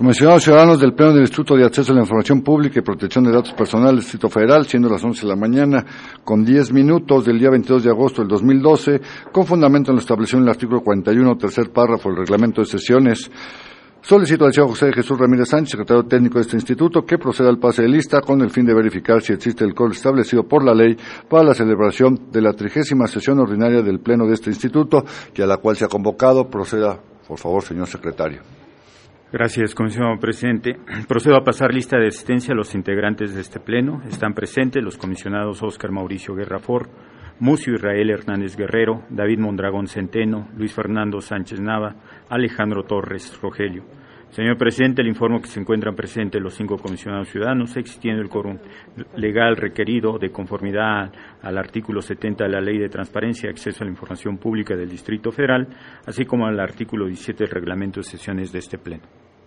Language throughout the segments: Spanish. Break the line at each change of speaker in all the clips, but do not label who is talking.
Comisionados ciudadanos del Pleno del Instituto de Acceso a la Información Pública y Protección de Datos Personales del Distrito Federal, siendo las 11 de la mañana, con 10 minutos del día 22 de agosto del 2012, con fundamento en lo establecido en el artículo 41, tercer párrafo del reglamento de sesiones, solicito al señor José Jesús Ramírez Sánchez, secretario técnico de este instituto, que proceda al pase de lista con el fin de verificar si existe el quórum establecido por la ley para la celebración de la 30ª sesión ordinaria del Pleno de este instituto, y a la cual se ha convocado. Proceda, por favor, señor secretario.
Gracias, comisionado presidente. Procedo a pasar lista de asistencia a los integrantes de este pleno. Están presentes los comisionados Óscar Mauricio Guerra Fort, Mucio Israel Hernández Guerrero, David Mondragón Centeno, Luis Fernando Sánchez Nava, Alejandro Torres Rogelio. Señor presidente, le informo que se encuentran presentes los 5 comisionados ciudadanos, existiendo el quórum legal requerido de conformidad al artículo 70 de la Ley de Transparencia y Acceso a la Información Pública del Distrito Federal, así como al artículo 17 del Reglamento de Sesiones de este pleno.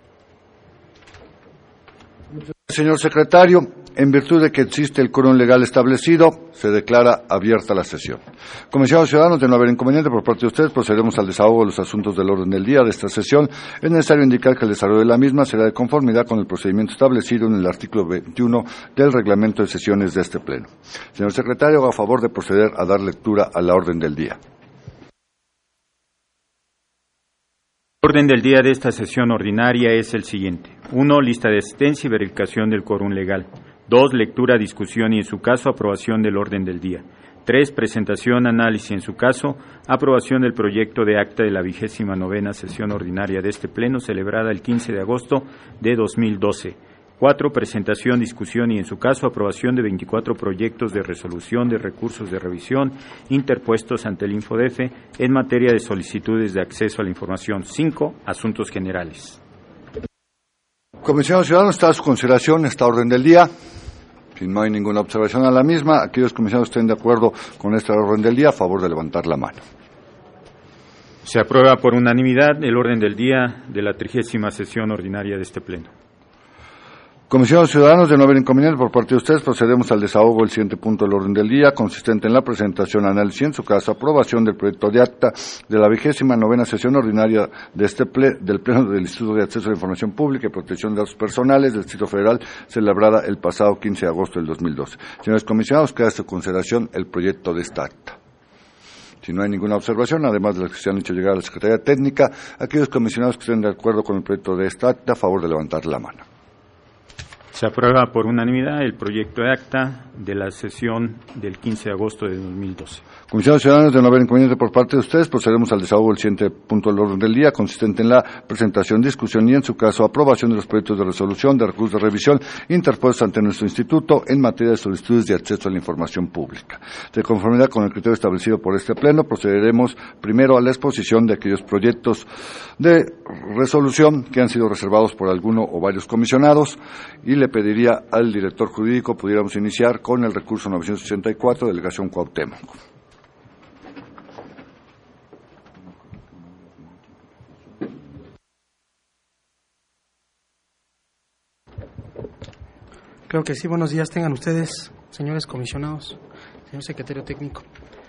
Señor secretario, en virtud de que existe el quórum legal establecido, se declara abierta la sesión. Comisionados ciudadanos, de no haber inconveniente por parte de ustedes, procederemos al desahogo de los asuntos del orden del día de esta sesión. Es necesario indicar que el desarrollo de la misma será de conformidad con el procedimiento establecido en el artículo 21 del reglamento de sesiones de este pleno. Señor secretario, haga favor de proceder a dar lectura a la orden del día.
El orden del día de esta sesión ordinaria es el siguiente. 1. Lista de asistencia y verificación del quórum legal. 2. Lectura, discusión y, en su caso, aprobación del orden del día. 3. Presentación, análisis y, en su caso, aprobación del proyecto de acta de la 29ª sesión ordinaria de este pleno, celebrada el 15 de agosto de 2012. 4. Presentación, discusión y, en su caso, aprobación de 24 proyectos de resolución de recursos de revisión interpuestos ante el INFODEFE en materia de solicitudes de acceso a la información. 5. Asuntos generales.
Comisionados ciudadanos, está a su consideración esta orden del día. Si no hay ninguna observación a la misma, aquellos comisionados estén de acuerdo con esta orden del día, a favor de levantar la mano.
Se aprueba por unanimidad el orden del día de la 30ª sesión ordinaria de este pleno.
Comisionados ciudadanos, de no haber inconveniente por parte de ustedes, procedemos al desahogo del siguiente punto del orden del día, consistente en la presentación, análisis y, en su caso, aprobación del proyecto de acta de la 29ª sesión ordinaria de del Pleno del Instituto de Acceso a la Información Pública y Protección de Datos Personales del Distrito Federal, celebrada el pasado 15 de agosto del 2012. Señores comisionados, queda a su consideración el proyecto de esta acta. Si no hay ninguna observación, además de las que se han hecho llegar a la Secretaría Técnica, aquellos comisionados que estén de acuerdo con el proyecto de esta acta, a favor de levantar la mano.
Se aprueba por unanimidad el proyecto de acta de la sesión del 15 de agosto de 2012.
Comisionados ciudadanos, de no haber inconveniente por parte de ustedes, procederemos al desahogo del siguiente punto del orden del día, consistente en la presentación, discusión y, en su caso, aprobación de los proyectos de resolución de recursos de revisión interpuestos ante nuestro instituto en materia de solicitudes de acceso a la información pública. De conformidad con el criterio establecido por este pleno, procederemos primero a la exposición de aquellos proyectos de resolución que han sido reservados por alguno o varios comisionados, y le pediría al director jurídico pudiéramos iniciar con el recurso 984, delegación Cuauhtémoc.
Creo que sí. Buenos días tengan ustedes, señores comisionados, señor secretario técnico.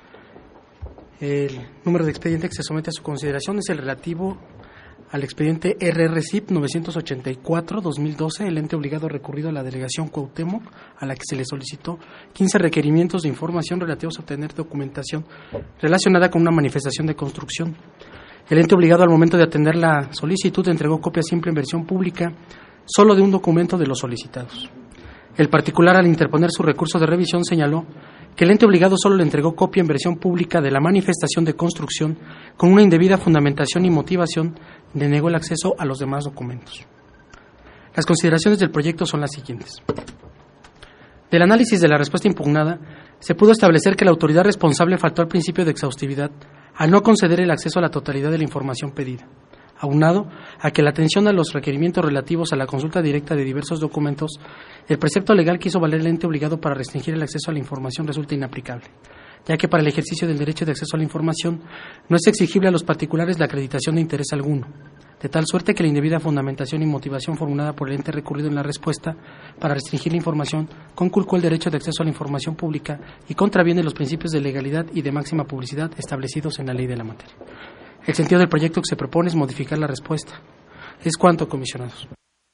El número de expediente que se somete a su consideración es el relativo al expediente RRCIP 984-2012, el ente obligado recurrido a la delegación Cuauhtémoc, a la que se le solicitó 15 requerimientos de información relativos a obtener documentación relacionada con una manifestación de construcción. El ente obligado, al momento de atender la solicitud, entregó copia simple en versión pública solo de un documento de los solicitados. El particular, al interponer su recurso de revisión, señaló que el ente obligado solo le entregó copia en versión pública de la manifestación de construcción con una indebida fundamentación y motivación, denegó el acceso a los demás documentos. Las consideraciones del proyecto son las siguientes. Del análisis de la respuesta impugnada, se pudo establecer que la autoridad responsable faltó al principio de exhaustividad al no conceder el acceso a la totalidad de la información pedida, aunado a que la atención a los requerimientos relativos a la consulta directa de diversos documentos, el precepto legal que hizo valer el ente obligado para restringir el acceso a la información resulta inaplicable, ya que para el ejercicio del derecho de acceso a la información no es exigible a los particulares la acreditación de interés alguno, de tal suerte que la indebida fundamentación y motivación formulada por el ente recurrido en la respuesta para restringir la información conculcó el derecho de acceso a la información pública y contraviene los principios de legalidad y de máxima publicidad establecidos en la ley de la materia. El sentido del proyecto que se propone es modificar la respuesta. Es cuanto, comisionados.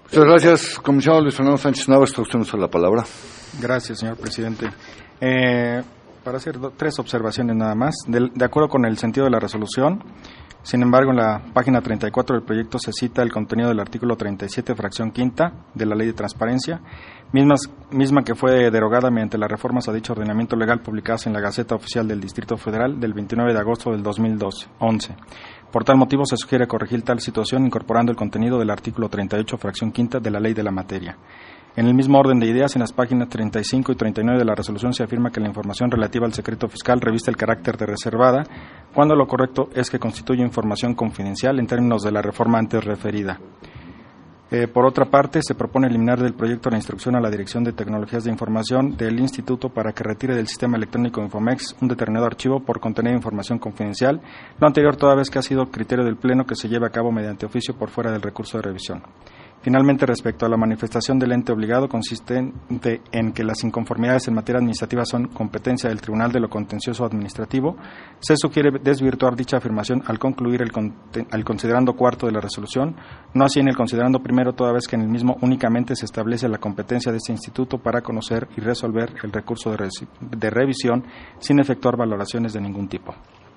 Muchas gracias, comisionado Luis Fernando Sánchez Nava. Está usted usa la palabra.
Gracias, señor presidente. Para hacer 3 observaciones nada más. De acuerdo con el sentido de la resolución, sin embargo, en la página 34 del proyecto se cita el contenido del artículo 37, fracción quinta, de la Ley de Transparencia, misma que fue derogada mediante las reformas a dicho ordenamiento legal publicadas en la Gaceta Oficial del Distrito Federal del 29 de agosto del 2011. Por tal motivo, se sugiere corregir tal situación incorporando el contenido del artículo 38, fracción quinta, de la Ley de la Materia. En el mismo orden de ideas, en las páginas 35 y 39 de la resolución se afirma que la información relativa al secreto fiscal reviste el carácter de reservada, cuando lo correcto es que constituye información confidencial en términos de la reforma antes referida. Por otra parte, se propone eliminar del proyecto la instrucción a la Dirección de Tecnologías de Información del Instituto para que retire del sistema electrónico Infomex un determinado archivo por contener información confidencial, lo anterior toda vez que ha sido criterio del Pleno que se lleve a cabo mediante oficio por fuera del recurso de revisión. Finalmente, respecto a la manifestación del ente obligado, consistente en que las inconformidades en materia administrativa son competencia del Tribunal de lo Contencioso Administrativo, se sugiere desvirtuar dicha afirmación al concluir al considerando cuarto de la resolución, no así en el considerando primero, toda vez que en el mismo únicamente se establece la competencia de este instituto para conocer y resolver el recurso de revisión sin efectuar valoraciones de ningún tipo.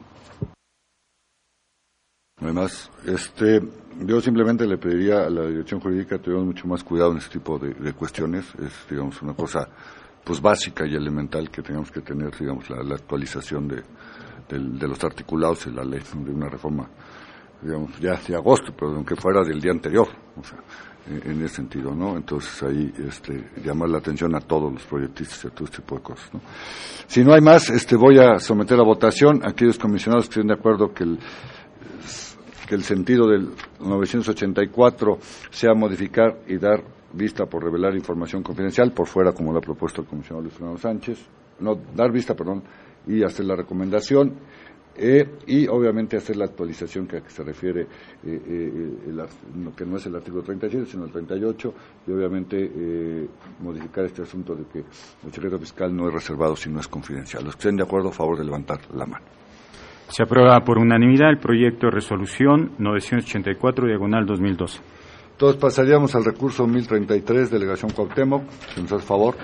Además, yo simplemente le pediría a la dirección jurídica que tuviéramos mucho más cuidado en este tipo de cuestiones. Es, digamos, una cosa pues básica y elemental que tenemos que tener, digamos, la actualización de los articulados en la ley, ¿no? De una reforma, digamos, ya de agosto, pero aunque fuera del día anterior, o sea, en ese sentido, ¿no? Entonces ahí llamar la atención a todos los proyectistas y a todo este tipo de cosas, ¿no? Si no hay más, voy a someter a votación a aquellos comisionados que estén de acuerdo que el sentido del 984 sea modificar y dar vista por revelar información confidencial por fuera, como lo ha propuesto el comisionado Luis Fernando Sánchez, y hacer la recomendación, y obviamente hacer la actualización que a que se refiere, que no es el artículo 37, sino el 38, y obviamente modificar este asunto de que el secreto fiscal no es reservado si no es confidencial. Los que estén de acuerdo, a favor de levantar la mano.
Se aprueba por unanimidad el proyecto de resolución 984/2012.
Entonces pasaríamos al recurso 1033, delegación Cuauhtémoc. Si nos hace favor.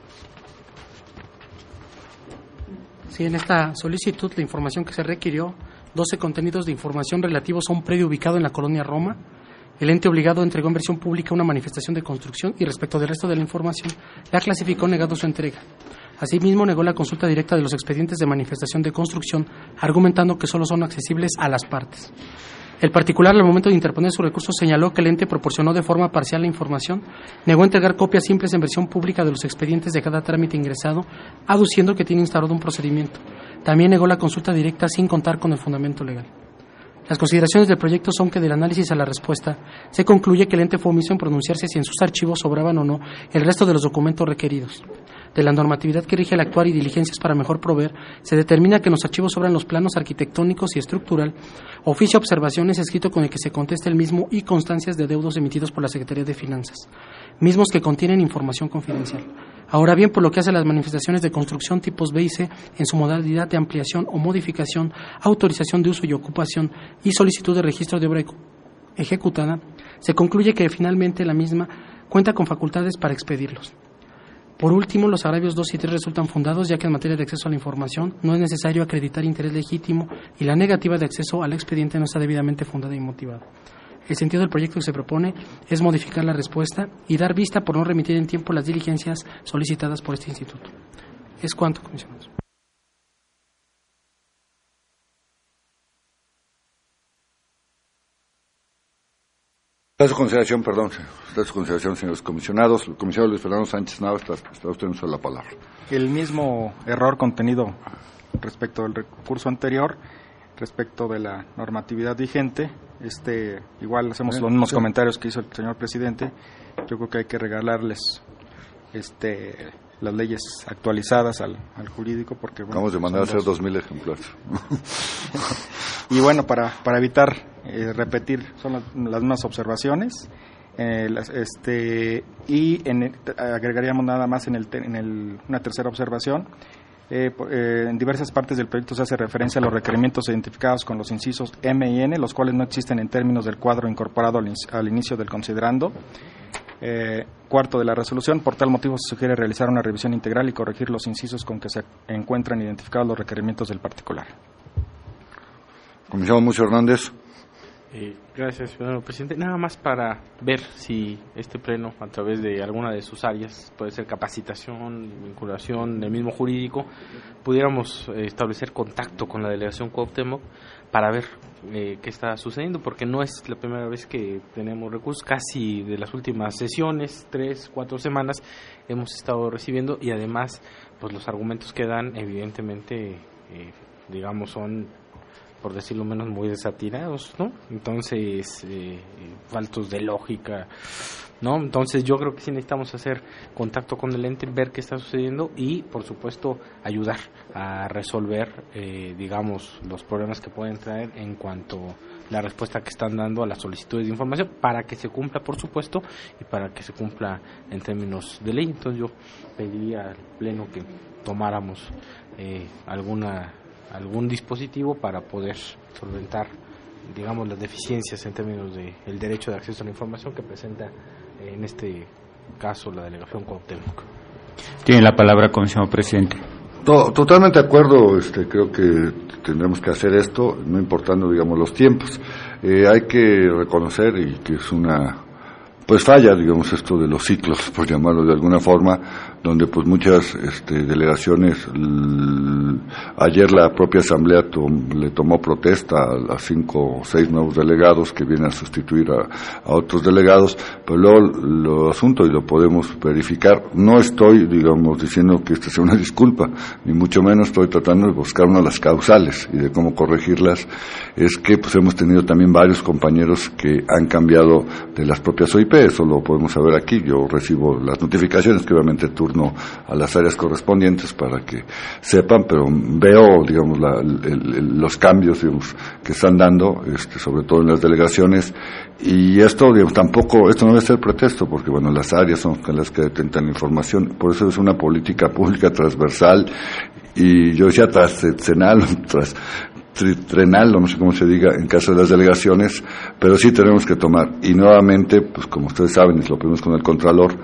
Sí, en esta solicitud la información que se requirió, 12 contenidos de información relativos a un predio ubicado en la colonia Roma. El ente obligado entregó en versión pública una manifestación de construcción y respecto del resto de la información la clasificó negando su entrega. Asimismo, negó la consulta directa de los expedientes de manifestación de construcción, argumentando que solo son accesibles a las partes. El particular, al momento de interponer su recurso, señaló que el ente proporcionó de forma parcial la información, negó entregar copias simples en versión pública de los expedientes de cada trámite ingresado, aduciendo que tiene instaurado un procedimiento. También negó la consulta directa sin contar con el fundamento legal. Las consideraciones del proyecto son que del análisis a la respuesta se concluye que el ente fue omiso en pronunciarse si en sus archivos sobraban o no el resto de los documentos requeridos. De la normatividad que rige el actuar y diligencias para mejor proveer, se determina que en los archivos sobran los planos arquitectónicos y estructural, oficio observaciones escrito con el que se contesta el mismo y constancias de adeudos emitidos por la Secretaría de Finanzas, mismos que contienen información confidencial. Ahora bien, por lo que hace a las manifestaciones de construcción tipos B y C en su modalidad de ampliación o modificación, autorización de uso y ocupación y solicitud de registro de obra ejecutada, se concluye que finalmente la misma cuenta con facultades para expedirlos. Por último, los agravios 2 y 3 resultan fundados, ya que en materia de acceso a la información no es necesario acreditar interés legítimo y la negativa de acceso al expediente no está debidamente fundada y motivada. El sentido del proyecto que se propone es modificar la respuesta y dar vista por no remitir en tiempo las diligencias solicitadas por este instituto. Es cuanto, comisionados.
Está su consideración, señores comisionados. El comisionado Luis Fernando Sánchez Nava, está usted en uso de la palabra.
El mismo error contenido respecto del recurso anterior, respecto de la normatividad vigente, igual hacemos los mismos comentarios que hizo el señor presidente. Yo creo que hay que regalarles las leyes actualizadas al jurídico, porque
vamos de mandar a hacer 2,000 ejemplares.
Y bueno, para evitar repetir, son las mismas observaciones, agregaríamos nada más una tercera observación. En diversas partes del proyecto se hace referencia a los requerimientos identificados con los incisos M y N, los cuales no existen en términos del cuadro incorporado al inicio del considerando. cuarto de la resolución. Por tal motivo se sugiere realizar una revisión integral y corregir los incisos con que se encuentran identificados los requerimientos del particular.
Comisionado Mucio Hernández.
Gracias, señor presidente. Nada más para ver si este pleno, a través de alguna de sus áreas, puede ser capacitación, vinculación del mismo jurídico, pudiéramos establecer contacto con la delegación Cuauhtémoc para ver qué está sucediendo, porque no es la primera vez que tenemos recursos. Casi de las últimas sesiones, 3-4 semanas, hemos estado recibiendo, y además pues los argumentos que dan evidentemente digamos son, por decirlo menos, muy desatinados, ¿no? Entonces, faltos de lógica, ¿no? Entonces yo creo que sí necesitamos hacer contacto con el ente, ver qué está sucediendo y, por supuesto, ayudar a resolver, digamos, los problemas que pueden traer en cuanto a la respuesta que están dando a las solicitudes de información, para que se cumpla, por supuesto, y para que se cumpla en términos de ley. Entonces yo pediría al Pleno que tomáramos algún dispositivo para poder solventar, digamos, las deficiencias en términos del derecho de acceso a la información que presenta en este caso la delegación Cuauhtémoc.
Tiene la palabra, comisionado presidente.
Totalmente de acuerdo, creo que tendremos que hacer esto, no importando, digamos, los tiempos. Hay que reconocer, y que es una falla, digamos, esto de los ciclos, por llamarlo de alguna forma, donde pues muchas delegaciones, ayer la propia asamblea le tomó protesta a 5 o 6 nuevos delegados que vienen a sustituir a otros delegados, pero luego lo asunto, y lo podemos verificar, no estoy, digamos, diciendo que esta sea una disculpa, ni mucho menos estoy tratando de buscar una de las causales y de cómo corregirlas. Es que pues hemos tenido también varios compañeros que han cambiado de las propias OIP, eso lo podemos saber aquí. Yo recibo las notificaciones, que obviamente turno a las áreas correspondientes para que sepan, pero veo, digamos, los cambios, digamos, que están dando, sobre todo en las delegaciones, y esto, digamos, esto no debe ser pretexto, porque bueno, las áreas son las que detentan la información, por eso es una política pública transversal, y yo decía transeccional, trinal, no sé cómo se diga en caso de las delegaciones, pero sí tenemos que tomar, y nuevamente, pues como ustedes saben, y lo vimos con el Contralor,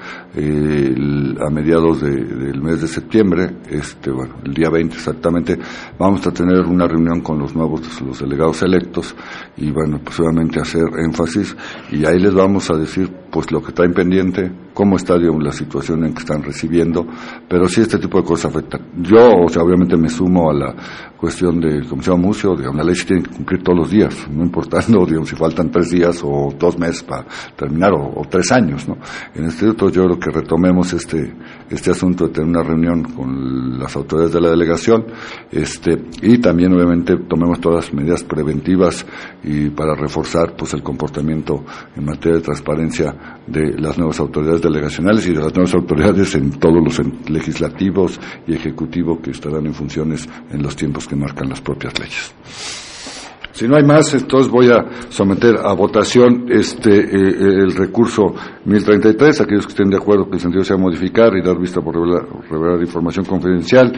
a mediados del mes de septiembre, el día 20 exactamente, vamos a tener una reunión con los delegados electos, y bueno, pues obviamente hacer énfasis, y ahí les vamos a decir, pues lo que traen pendiente, cómo está, digamos, la situación en que están recibiendo, pero sí este tipo de cosas afectan. Yo, obviamente me sumo a la cuestión del comisionado Mucio, digamos, la ley se tiene que cumplir todos los días, no importando, digamos, si faltan 3 días o 2 meses para terminar, o 3 años, ¿no? En este momento yo creo que retomemos este asunto de tener una reunión con las autoridades de la delegación, y también obviamente tomemos todas las medidas preventivas y para reforzar pues el comportamiento en materia de transparencia de las nuevas autoridades delegacionales y de las nuevas autoridades en todos los legislativos y ejecutivos que estarán en funciones en los tiempos que marcan las propias leyes. Si no hay más, entonces voy a someter a votación el recurso 1033. Aquellos que estén de acuerdo que el sentido sea modificar y dar vista por revelar información confidencial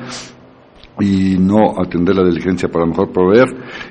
y no atender la diligencia para mejor proveer,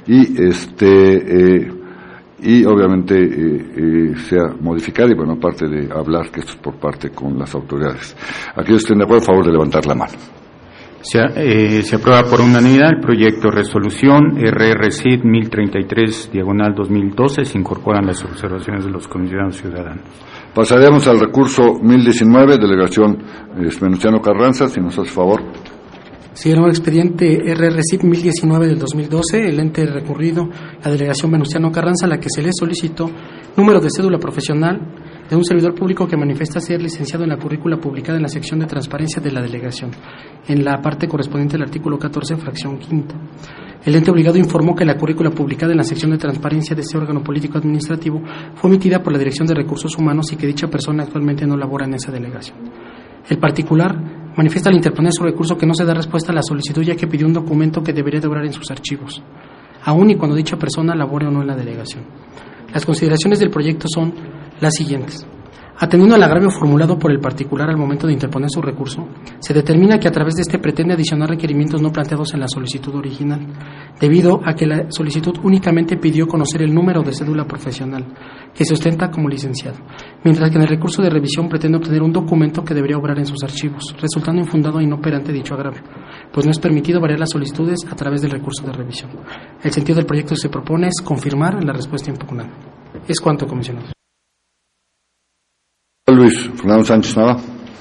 y obviamente sea modificar, y bueno, aparte de hablar, que esto es por parte con las autoridades. Aquellos que estén de acuerdo, a favor de levantar la mano.
Se aprueba por unanimidad el proyecto de resolución RRCID 1033/2012. Se incorporan las observaciones de los comisionados ciudadanos.
Pasaremos al recurso 1019, delegación Venustiano Carranza, si nos hace favor.
Sí, el expediente RRCID 1019 del 2012, el ente recurrido, la delegación Venustiano Carranza, a la que se le solicitó número de cédula profesional de un servidor público que manifiesta ser licenciado en la currícula publicada en la sección de transparencia de la delegación, en la parte correspondiente al artículo 14, fracción quinta. El ente obligado informó que la currícula publicada en la sección de transparencia de este órgano político administrativo fue emitida por la Dirección de Recursos Humanos y que dicha persona actualmente no labora en esa delegación. El particular manifiesta al interponer su recurso que no se da respuesta a la solicitud, ya que pidió un documento que debería de obrar en sus archivos, aun y cuando dicha persona labore o no en la delegación. Las consideraciones del proyecto son las siguientes. Atendiendo al agravio formulado por el particular al momento de interponer su recurso, se determina que a través de este pretende adicionar requerimientos no planteados en la solicitud original, debido a que la solicitud únicamente pidió conocer el número de cédula profesional que se ostenta como licenciado, mientras que en el recurso de revisión pretende obtener un documento que debería obrar en sus archivos, resultando infundado e inoperante dicho agravio, pues no es permitido variar las solicitudes a través del recurso de revisión. El sentido del proyecto que se propone es confirmar la respuesta impugnada. Es cuanto, comisionados.
Luis Fernando Sánchez Nava.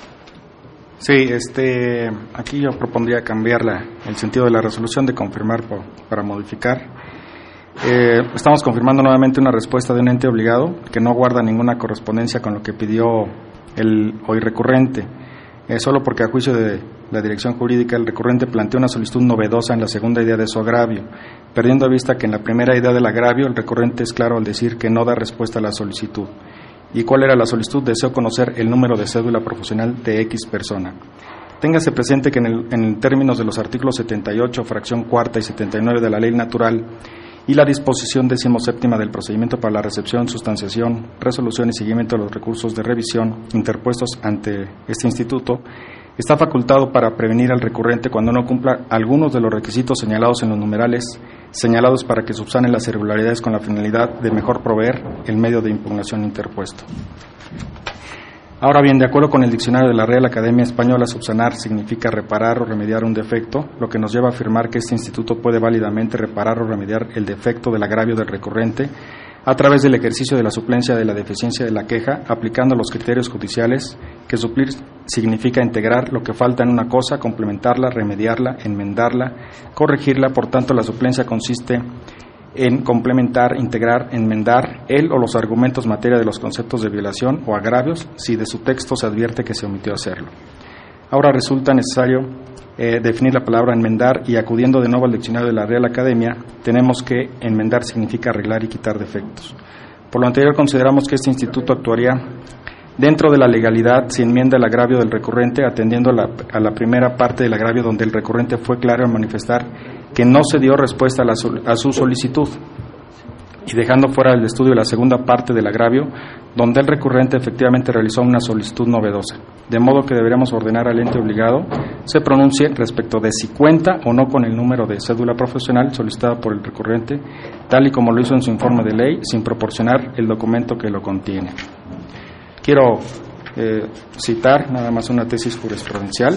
Sí, aquí yo propondría cambiar el sentido de la resolución de confirmar para modificar. Estamos confirmando nuevamente una respuesta de un ente obligado que no guarda ninguna correspondencia con lo que pidió el hoy recurrente, solo porque a juicio de la dirección jurídica el recurrente planteó una solicitud novedosa en la segunda idea de su agravio, perdiendo de vista que en la primera idea del agravio el recurrente es claro al decir que no da respuesta a la solicitud. ¿Y cuál era la solicitud? Deseo conocer el número de cédula profesional de X persona. Téngase presente que en términos de los artículos 78, fracción cuarta y 79 de la Ley Natural y la disposición 17ª del procedimiento para la recepción, sustanciación, resolución y seguimiento de los recursos de revisión interpuestos ante este instituto, está facultado para prevenir al recurrente cuando no cumpla algunos de los requisitos señalados en los numerales señalados para que subsanen las irregularidades con la finalidad de mejor proveer el medio de impugnación interpuesto. Ahora bien, de acuerdo con el diccionario de la Real Academia Española, subsanar significa reparar o remediar un defecto, lo que nos lleva a afirmar que este instituto puede válidamente reparar o remediar el defecto del agravio del recurrente a través del ejercicio de la suplencia de la deficiencia de la queja, aplicando los criterios judiciales, que suplir significa integrar lo que falta en una cosa, complementarla, remediarla, enmendarla, corregirla. Por tanto, la suplencia consiste en complementar, integrar, enmendar el o los argumentos materia de los conceptos de violación o agravios si de su texto se advierte que se omitió hacerlo. Ahora resulta necesario definir la palabra enmendar y acudiendo de nuevo al diccionario de la Real Academia, tenemos que enmendar significa arreglar y quitar defectos. Por lo anterior, consideramos que este instituto actuaría dentro de la legalidad si enmienda el agravio del recurrente, atendiendo a la primera parte del agravio donde el recurrente fue claro en manifestar que no se dio respuesta a su solicitud, y dejando fuera del estudio la segunda parte del agravio donde el recurrente efectivamente realizó una solicitud novedosa, de modo que deberíamos ordenar al ente obligado se pronuncie respecto de si cuenta o no con el número de cédula profesional solicitada por el recurrente, tal y como lo hizo en su informe de ley, sin proporcionar el documento que lo contiene. Quiero citar nada más una tesis jurisprudencial.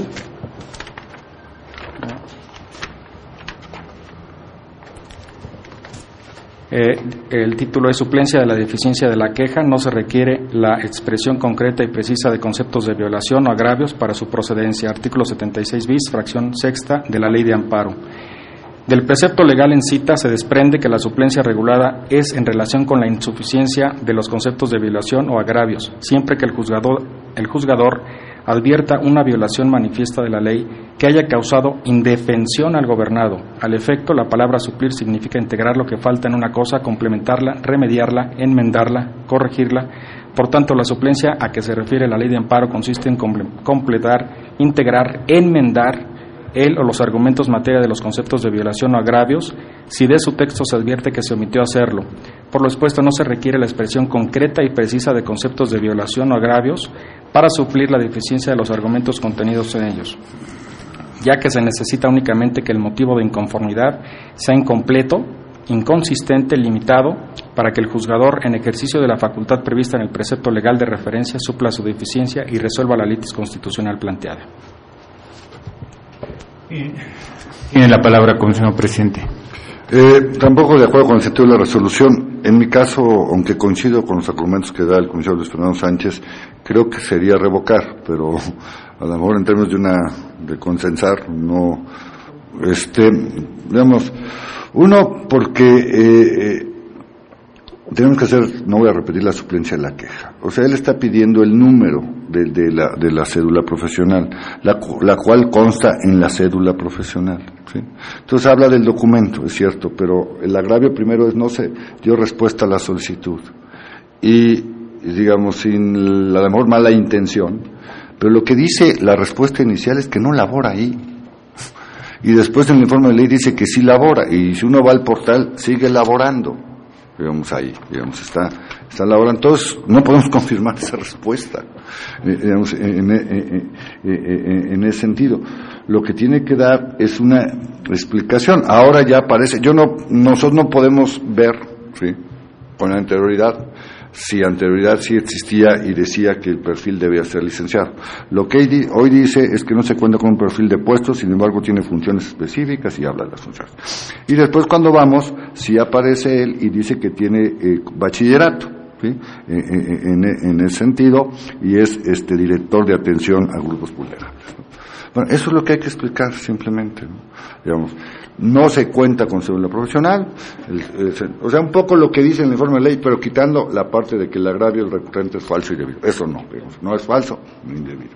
El título es Suplencia de la deficiencia de la queja. No se requiere la expresión concreta y precisa de conceptos de violación o agravios para su procedencia. Artículo 76 bis, fracción sexta de la Ley de Amparo. Del precepto legal en cita se desprende que la suplencia regulada es en relación con la insuficiencia de los conceptos de violación o agravios, siempre que el juzgador advierta una violación manifiesta de la ley que haya causado indefensión al gobernado. Al efecto, la palabra suplir significa integrar lo que falta en una cosa, complementarla, remediarla, enmendarla, corregirla. Por tanto, la suplencia a que se refiere la Ley de Amparo consiste en completar, integrar, enmendar el o los argumentos materia de los conceptos de violación o agravios, si de su texto se advierte que se omitió hacerlo. Por lo expuesto, no se requiere la expresión concreta y precisa de conceptos de violación o agravios para suplir la deficiencia de los argumentos contenidos en ellos, ya que se necesita únicamente que el motivo de inconformidad sea incompleto, inconsistente, limitado, para que el juzgador, en ejercicio de la facultad prevista en el precepto legal de referencia, supla su deficiencia y resuelva la litis constitucional planteada.
Tiene la palabra, comisionado presidente.
Tampoco de acuerdo con el sentido de la resolución. En mi caso, aunque coincido con los argumentos que da el comisionado Luis Fernando Sánchez, creo que sería revocar, pero a lo mejor en términos de consensar, no, digamos, uno, porque tenemos que hacer, no voy a repetir la suplencia de la queja. O sea, él está pidiendo el número de la cédula profesional, la cual consta en la cédula profesional, ¿sí? Entonces habla del documento, es cierto, pero el agravio primero es no se dio respuesta a la solicitud. Y digamos, sin a lo mejor mala intención, pero lo que dice la respuesta inicial es que no labora ahí. Y después en el informe de ley dice que sí labora, y si uno va al portal, sigue laborando. digamos, ahí, digamos, está laborando. Entonces, no podemos confirmar esa respuesta, digamos, en ese sentido. Lo que tiene que dar es una explicación. Ahora ya aparece, nosotros no podemos ver, ¿sí?, con anterioridad, si anterioridad sí existía y decía que el perfil debía ser licenciado. Lo que hoy dice es que no se cuenta con un perfil de puesto, sin embargo tiene funciones específicas y habla de las funciones. Y después cuando vamos, sí aparece él y dice que tiene bachillerato, ¿sí?, en ese sentido, y es director de atención a grupos vulnerables, ¿no? Bueno, eso es lo que hay que explicar simplemente, ¿no? Digamos, no se cuenta con cédula profesional, o sea, un poco lo que dice en el informe de ley, pero quitando la parte de que el agravio del recurrente es falso y indebido. Eso no, digamos, no es falso ni indebido.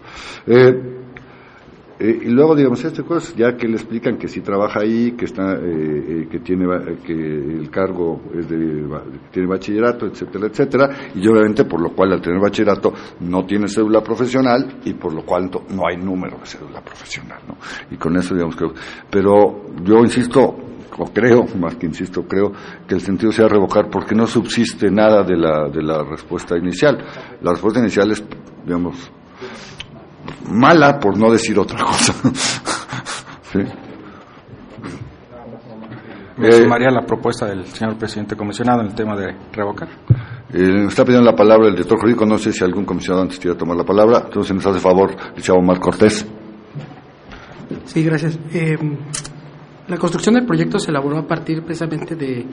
Y luego, digamos, cosas, ya que le explican que si trabaja ahí, que está, que el cargo es tiene bachillerato, etcétera, etcétera, y obviamente por lo cual al tener bachillerato no tiene cédula profesional y por lo cual no hay número de cédula profesional, ¿no? Y con eso, digamos, pero yo insisto, o creo, más que insisto, creo que el sentido sea revocar porque no subsiste nada de la respuesta inicial. La respuesta inicial es, digamos, mala, por no decir otra cosa. ¿Sí?
Me sumaría la propuesta del señor presidente comisionado en el tema de revocar.
Me está pidiendo la palabra el director jurídico, no sé si algún comisionado antes quiere tomar la palabra, entonces nos hace favor, licenciado Omar Cortés.
Sí, gracias. La construcción del proyecto se elaboró a partir precisamente de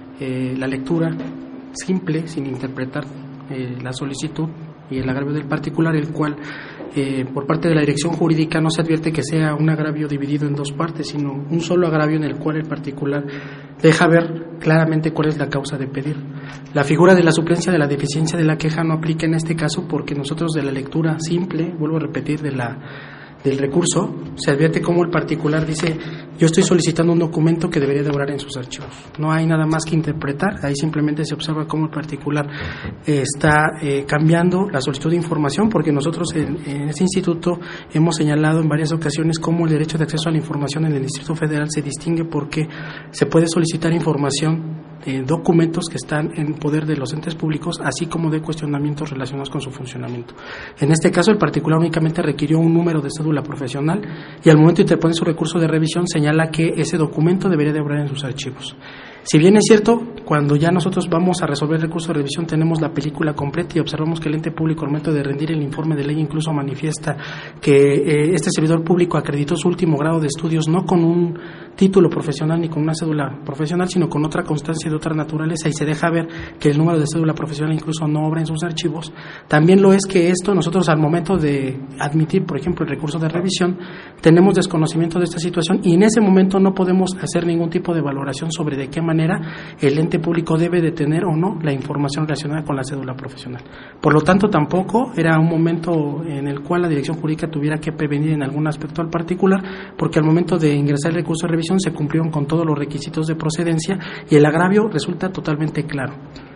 la lectura simple, sin interpretar la solicitud y el agravio del particular, el cual por parte de la dirección jurídica no se advierte que sea un agravio dividido en dos partes, sino un solo agravio en el cual el particular deja ver claramente cuál es la causa de pedir. La figura de la suplencia de la deficiencia de la queja no aplica en este caso porque nosotros de la lectura simple, vuelvo a repetir, del recurso, se advierte cómo el particular dice: yo estoy solicitando un documento que debería de obrar en sus archivos. No hay nada más que interpretar, ahí simplemente se observa cómo el particular está cambiando la solicitud de información, porque nosotros en este instituto hemos señalado en varias ocasiones cómo el derecho de acceso a la información en el Distrito Federal se distingue porque se puede solicitar información, documentos que están en poder de los entes públicos, así como de cuestionamientos relacionados con su funcionamiento. En este caso, el particular únicamente requirió un número de cédula profesional y al momento de interponer su recurso de revisión señala que ese documento debería de obrar en sus archivos. Si bien es cierto, cuando ya nosotros vamos a resolver el recurso de revisión tenemos la película completa y observamos que el ente público al momento de rendir el informe de ley incluso manifiesta que este servidor público acreditó su último grado de estudios no con un título profesional ni con una cédula profesional, sino con otra constancia de otra naturaleza, y se deja ver que el número de cédula profesional incluso no obra en sus archivos. También lo es que esto nosotros al momento de admitir, por ejemplo, el recurso de revisión, tenemos desconocimiento de esta situación y en ese momento no podemos hacer ningún tipo de valoración sobre de qué manera el ente público debe de tener o no la información relacionada con la cédula profesional. Por lo tanto, tampoco era un momento en el cual la dirección jurídica tuviera que prevenir en algún aspecto al particular, porque al momento de ingresar el recurso de revisión se cumplieron con todos los requisitos de procedencia y el agravio resulta totalmente claro.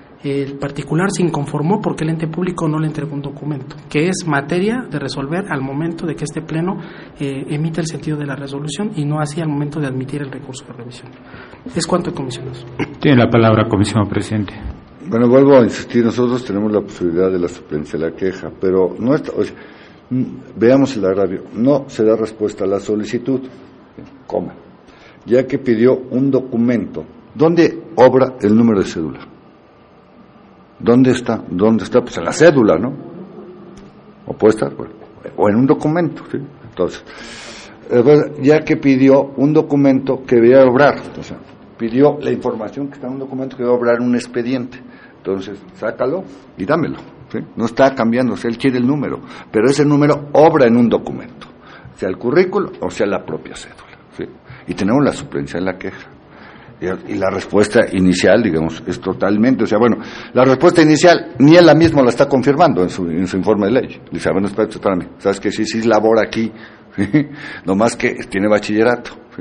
El particular se inconformó porque el ente público no le entregó un documento, que es materia de resolver al momento de que este pleno emite el sentido de la resolución y no así al momento de admitir el recurso de revisión. Es cuanto, comisionados.
Tiene la palabra, comisionado presidente.
Bueno, vuelvo a insistir, nosotros tenemos la posibilidad de la suplencia de la queja, pero no está, veamos el agravio, no se da respuesta a la solicitud, coma, ya que pidió un documento, ¿dónde obra el número de cédula? ¿Dónde está? Pues en la cédula, ¿no? O puede estar, bueno, o en un documento, ¿sí? Entonces, ya que pidió un documento que debía obrar, o sea, pidió la información que está en un documento que debe obrar un expediente, entonces, sácalo y dámelo, ¿sí? No está cambiándose, él quiere el número, pero ese número obra en un documento, sea el currículo o sea la propia cédula, ¿sí? Y tenemos la suplencia en la queja. Y la respuesta inicial, digamos, es totalmente, o sea, bueno, la respuesta inicial ni él mismo la está confirmando en su informe de ley. Dice, bueno, espérame, sabes que sí labora aquí, ¿sí? Nomás que tiene bachillerato, ¿sí?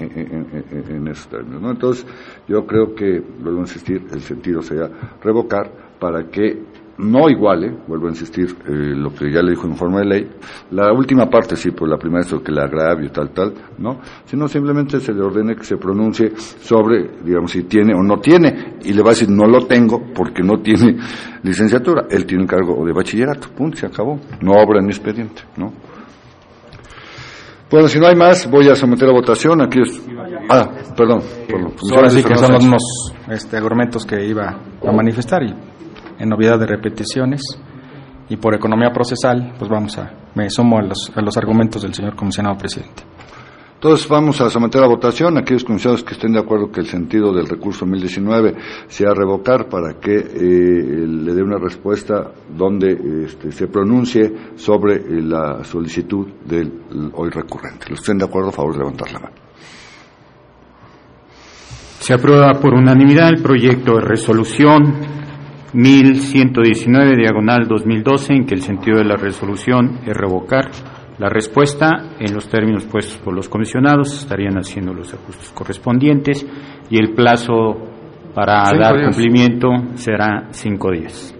En esos términos, ¿no? Entonces, yo creo que, vuelvo a insistir, el sentido sea revocar para que no iguale, vuelvo a insistir, lo que ya le dijo en informe de ley, la última parte sí, pues la primera es lo que le agravio tal, ¿no? Sino simplemente se le ordene que se pronuncie sobre, digamos, si tiene o no tiene, y le va a decir, no lo tengo porque no tiene licenciatura, él tiene un cargo de bachillerato, punto, se acabó, no obra en mi expediente, ¿no? Bueno, si no hay más, voy a someter a votación, aquí es... perdón.
Ahora sí que son los mismos argumentos que iba a manifestar y en novedad de repeticiones y por economía procesal, pues me sumo a los argumentos del señor comisionado presidente.
Entonces vamos a someter a votación a aquellos comisionados que estén de acuerdo que el sentido del recurso 1019 sea revocar para que le dé una respuesta donde se pronuncie sobre la solicitud del hoy recurrente. Los que estén de acuerdo, a favor de levantar la mano.
Se aprueba por unanimidad el proyecto de resolución 1119/2012, en que el sentido de la resolución es revocar la respuesta en los términos puestos por los comisionados. Estarían haciendo los ajustes correspondientes y el plazo para dar cumplimiento será 5 días.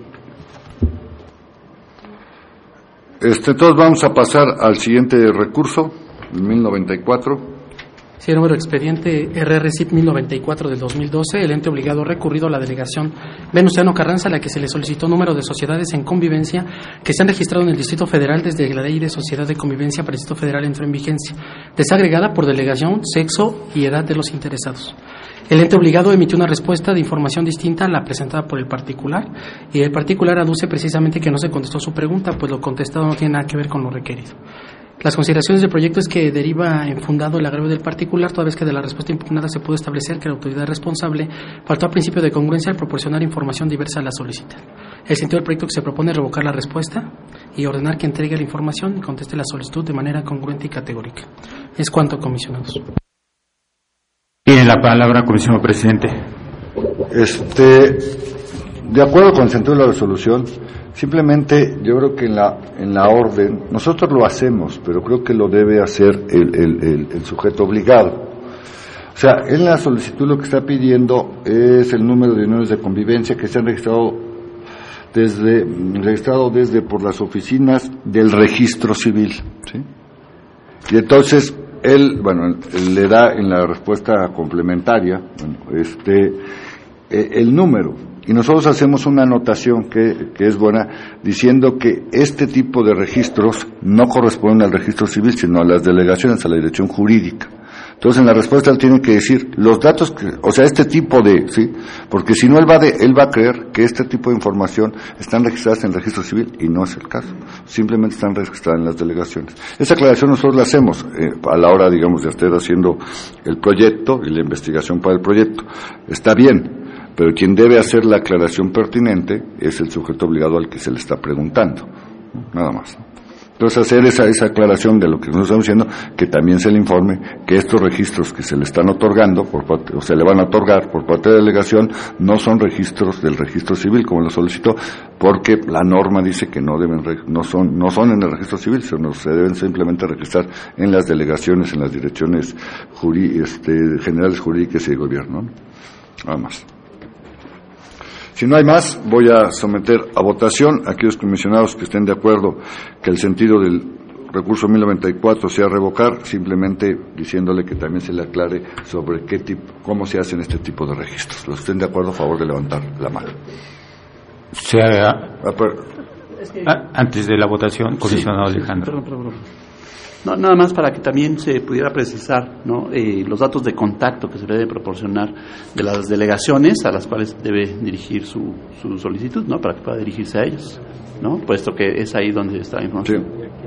Entonces vamos a pasar al siguiente recurso, el 1094.
Sí, número expediente RRCIP 1094 del 2012, el ente obligado recurrido a la delegación Venustiano Carranza, a la que se le solicitó número de sociedades en convivencia que se han registrado en el Distrito Federal desde la Ley de Sociedad de Convivencia para el Distrito Federal entró en vigencia, desagregada por delegación, sexo y edad de los interesados. El ente obligado emitió una respuesta de información distinta a la presentada por el particular, y el particular aduce precisamente que no se contestó su pregunta, pues lo contestado no tiene nada que ver con lo requerido. Las consideraciones del proyecto es que deriva en fundado el agravio del particular, toda vez que de la respuesta impugnada se puede establecer que la autoridad responsable faltó al principio de congruencia al proporcionar información diversa a la solicitada. El sentido del proyecto que se propone es revocar la respuesta y ordenar que entregue la información y conteste la solicitud de manera congruente y categórica. Es cuanto, comisionados.
Tiene la palabra, comisionado presidente.
De acuerdo con el sentido de la resolución, simplemente yo creo que en la orden, nosotros lo hacemos, pero creo que lo debe hacer el sujeto obligado. O sea, en la solicitud lo que está pidiendo es el número de uniones de convivencia que se han registrado desde por las oficinas del registro civil, ¿sí? Y entonces él le da en la respuesta complementaria, el número. Y nosotros hacemos una anotación que es buena, diciendo que este tipo de registros no corresponden al registro civil, sino a las delegaciones, a la dirección jurídica. Entonces, en la respuesta él tiene que decir los datos, este tipo de, ¿sí? Porque si no, él va a creer que este tipo de información están registradas en el registro civil, y no es el caso. Simplemente están registradas en las delegaciones. Esa aclaración nosotros la hacemos a la hora, digamos, de estar haciendo el proyecto y la investigación para el proyecto. Está bien. Pero quien debe hacer la aclaración pertinente es el sujeto obligado al que se le está preguntando, nada más. Entonces hacer esa aclaración de lo que nos estamos diciendo, que también se le informe que estos registros que se le están otorgando o se le van a otorgar por parte de la delegación no son registros del registro civil como lo solicitó, porque la norma dice que no son en el registro civil, sino se deben simplemente registrar en las delegaciones, en las direcciones generales jurídicas y de gobierno, ¿no? Nada más. Si no hay más, voy a someter a votación a aquellos comisionados que estén de acuerdo que el sentido del recurso 1094 sea revocar, simplemente diciéndole que también se le aclare sobre cómo se hacen este tipo de registros. Los que estén de acuerdo, a favor de levantar la mano.
Antes de la votación, comisionado Alejandro.
Perdón. No, nada más para que también se pudiera precisar, ¿no? Los datos de contacto que se debe proporcionar de las delegaciones a las cuales debe dirigir su solicitud, ¿no? Para que pueda dirigirse a ellos, ¿no? Puesto que es ahí donde está la información.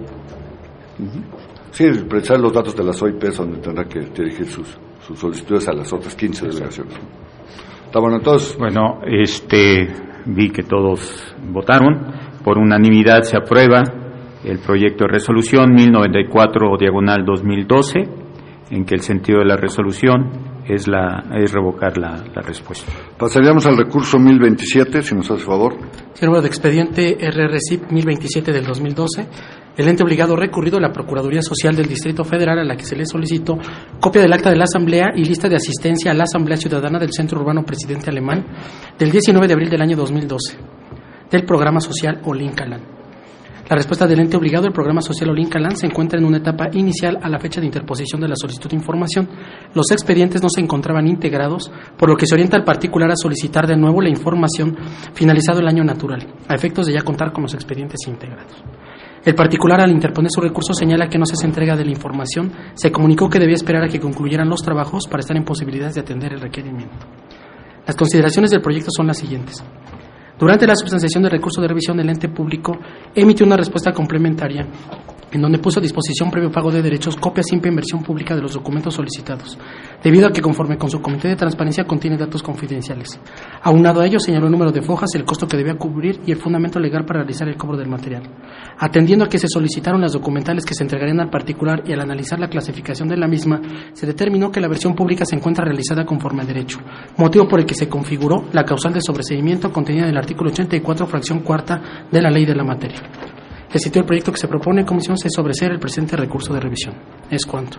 Sí, precisar los datos de las OIPs donde tendrá que dirigir sus solicitudes a las otras 15 delegaciones. Está bueno, entonces.
Bueno, vi que todos votaron. Por unanimidad se aprueba el proyecto de resolución 1094/2012, en que el sentido de la resolución es revocar la respuesta.
Pasaríamos al recurso 1027, si nos hace favor.
Sí, número de expediente RRCIP 1027 del 2012. El ente obligado recurrido a la Procuraduría Social del Distrito Federal, a la que se le solicitó copia del acta de la Asamblea y lista de asistencia a la Asamblea Ciudadana del Centro Urbano Presidente Alemán del 19 de abril del año 2012. del programa social Olincalan. La respuesta del ente obligado, el programa social Olincalan, se encuentra en una etapa inicial a la fecha de interposición de la solicitud de información. Los expedientes no se encontraban integrados, por lo que se orienta al particular a solicitar de nuevo la información finalizado el año natural, a efectos de ya contar con los expedientes integrados. El particular, al interponer su recurso, señala que no se hace entrega de la información. Se comunicó que debía esperar a que concluyeran los trabajos para estar en posibilidades de atender el requerimiento. Las consideraciones del proyecto son las siguientes. Durante la substanciación del recurso de revisión, el ente público emitió una respuesta complementaria en donde puso a disposición previo pago de derechos copia simple en versión pública de los documentos solicitados, debido a que conforme con su comité de transparencia contiene datos confidenciales. Aunado a ello, señaló el número de fojas, el costo que debía cubrir y el fundamento legal para realizar el cobro del material. Atendiendo a que se solicitaron las documentales que se entregarían al particular y al analizar la clasificación de la misma, se determinó que la versión pública se encuentra realizada conforme a derecho, motivo por el que se configuró la causal de sobreseimiento contenida en el artículo 84, fracción cuarta de la ley de la materia. El sitio del proyecto que se propone en comisión se sobreseer el presente recurso de revisión. Es cuanto.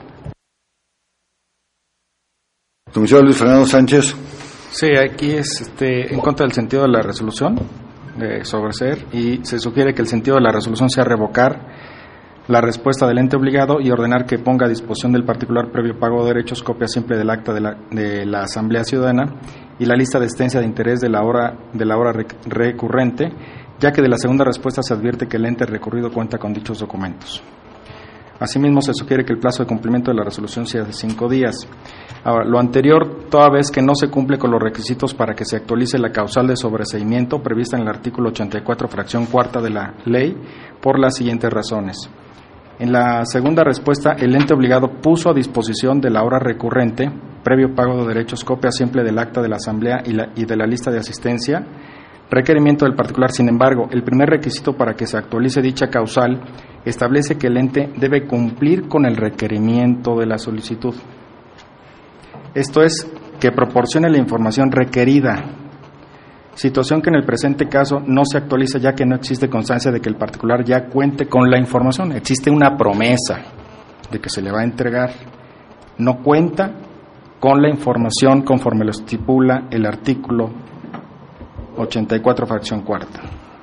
Comisionado Luis Fernando Sánchez.
Sí, aquí es en contra del sentido de la resolución de sobreseer, y se sugiere que el sentido de la resolución sea revocar la respuesta del ente obligado y ordenar que ponga a disposición del particular previo pago de derechos copia simple del acta de la Asamblea Ciudadana y la lista de extensión de interés de la hora recurrente, ya que de la segunda respuesta se advierte que el ente recurrido cuenta con dichos documentos. Asimismo, se sugiere que el plazo de cumplimiento de la resolución sea de 5 días. Ahora, lo anterior, toda vez que no se cumple con los requisitos para que se actualice la causal de sobreseimiento prevista en el artículo 84, fracción cuarta de la ley, por las siguientes razones. En la segunda respuesta, el ente obligado puso a disposición de la hora recurrente, previo pago de derechos, copia simple del acta de la Asamblea y de la lista de asistencia, requerimiento del particular. Sin embargo, el primer requisito para que se actualice dicha causal establece que el ente debe cumplir con el requerimiento de la solicitud. Esto es, que proporcione la información requerida, situación que en el presente caso no se actualiza, ya que no existe constancia de que el particular ya cuente con la información. Existe una promesa de que se le va a entregar, no cuenta con la información conforme lo estipula el artículo 84, fracción cuarta.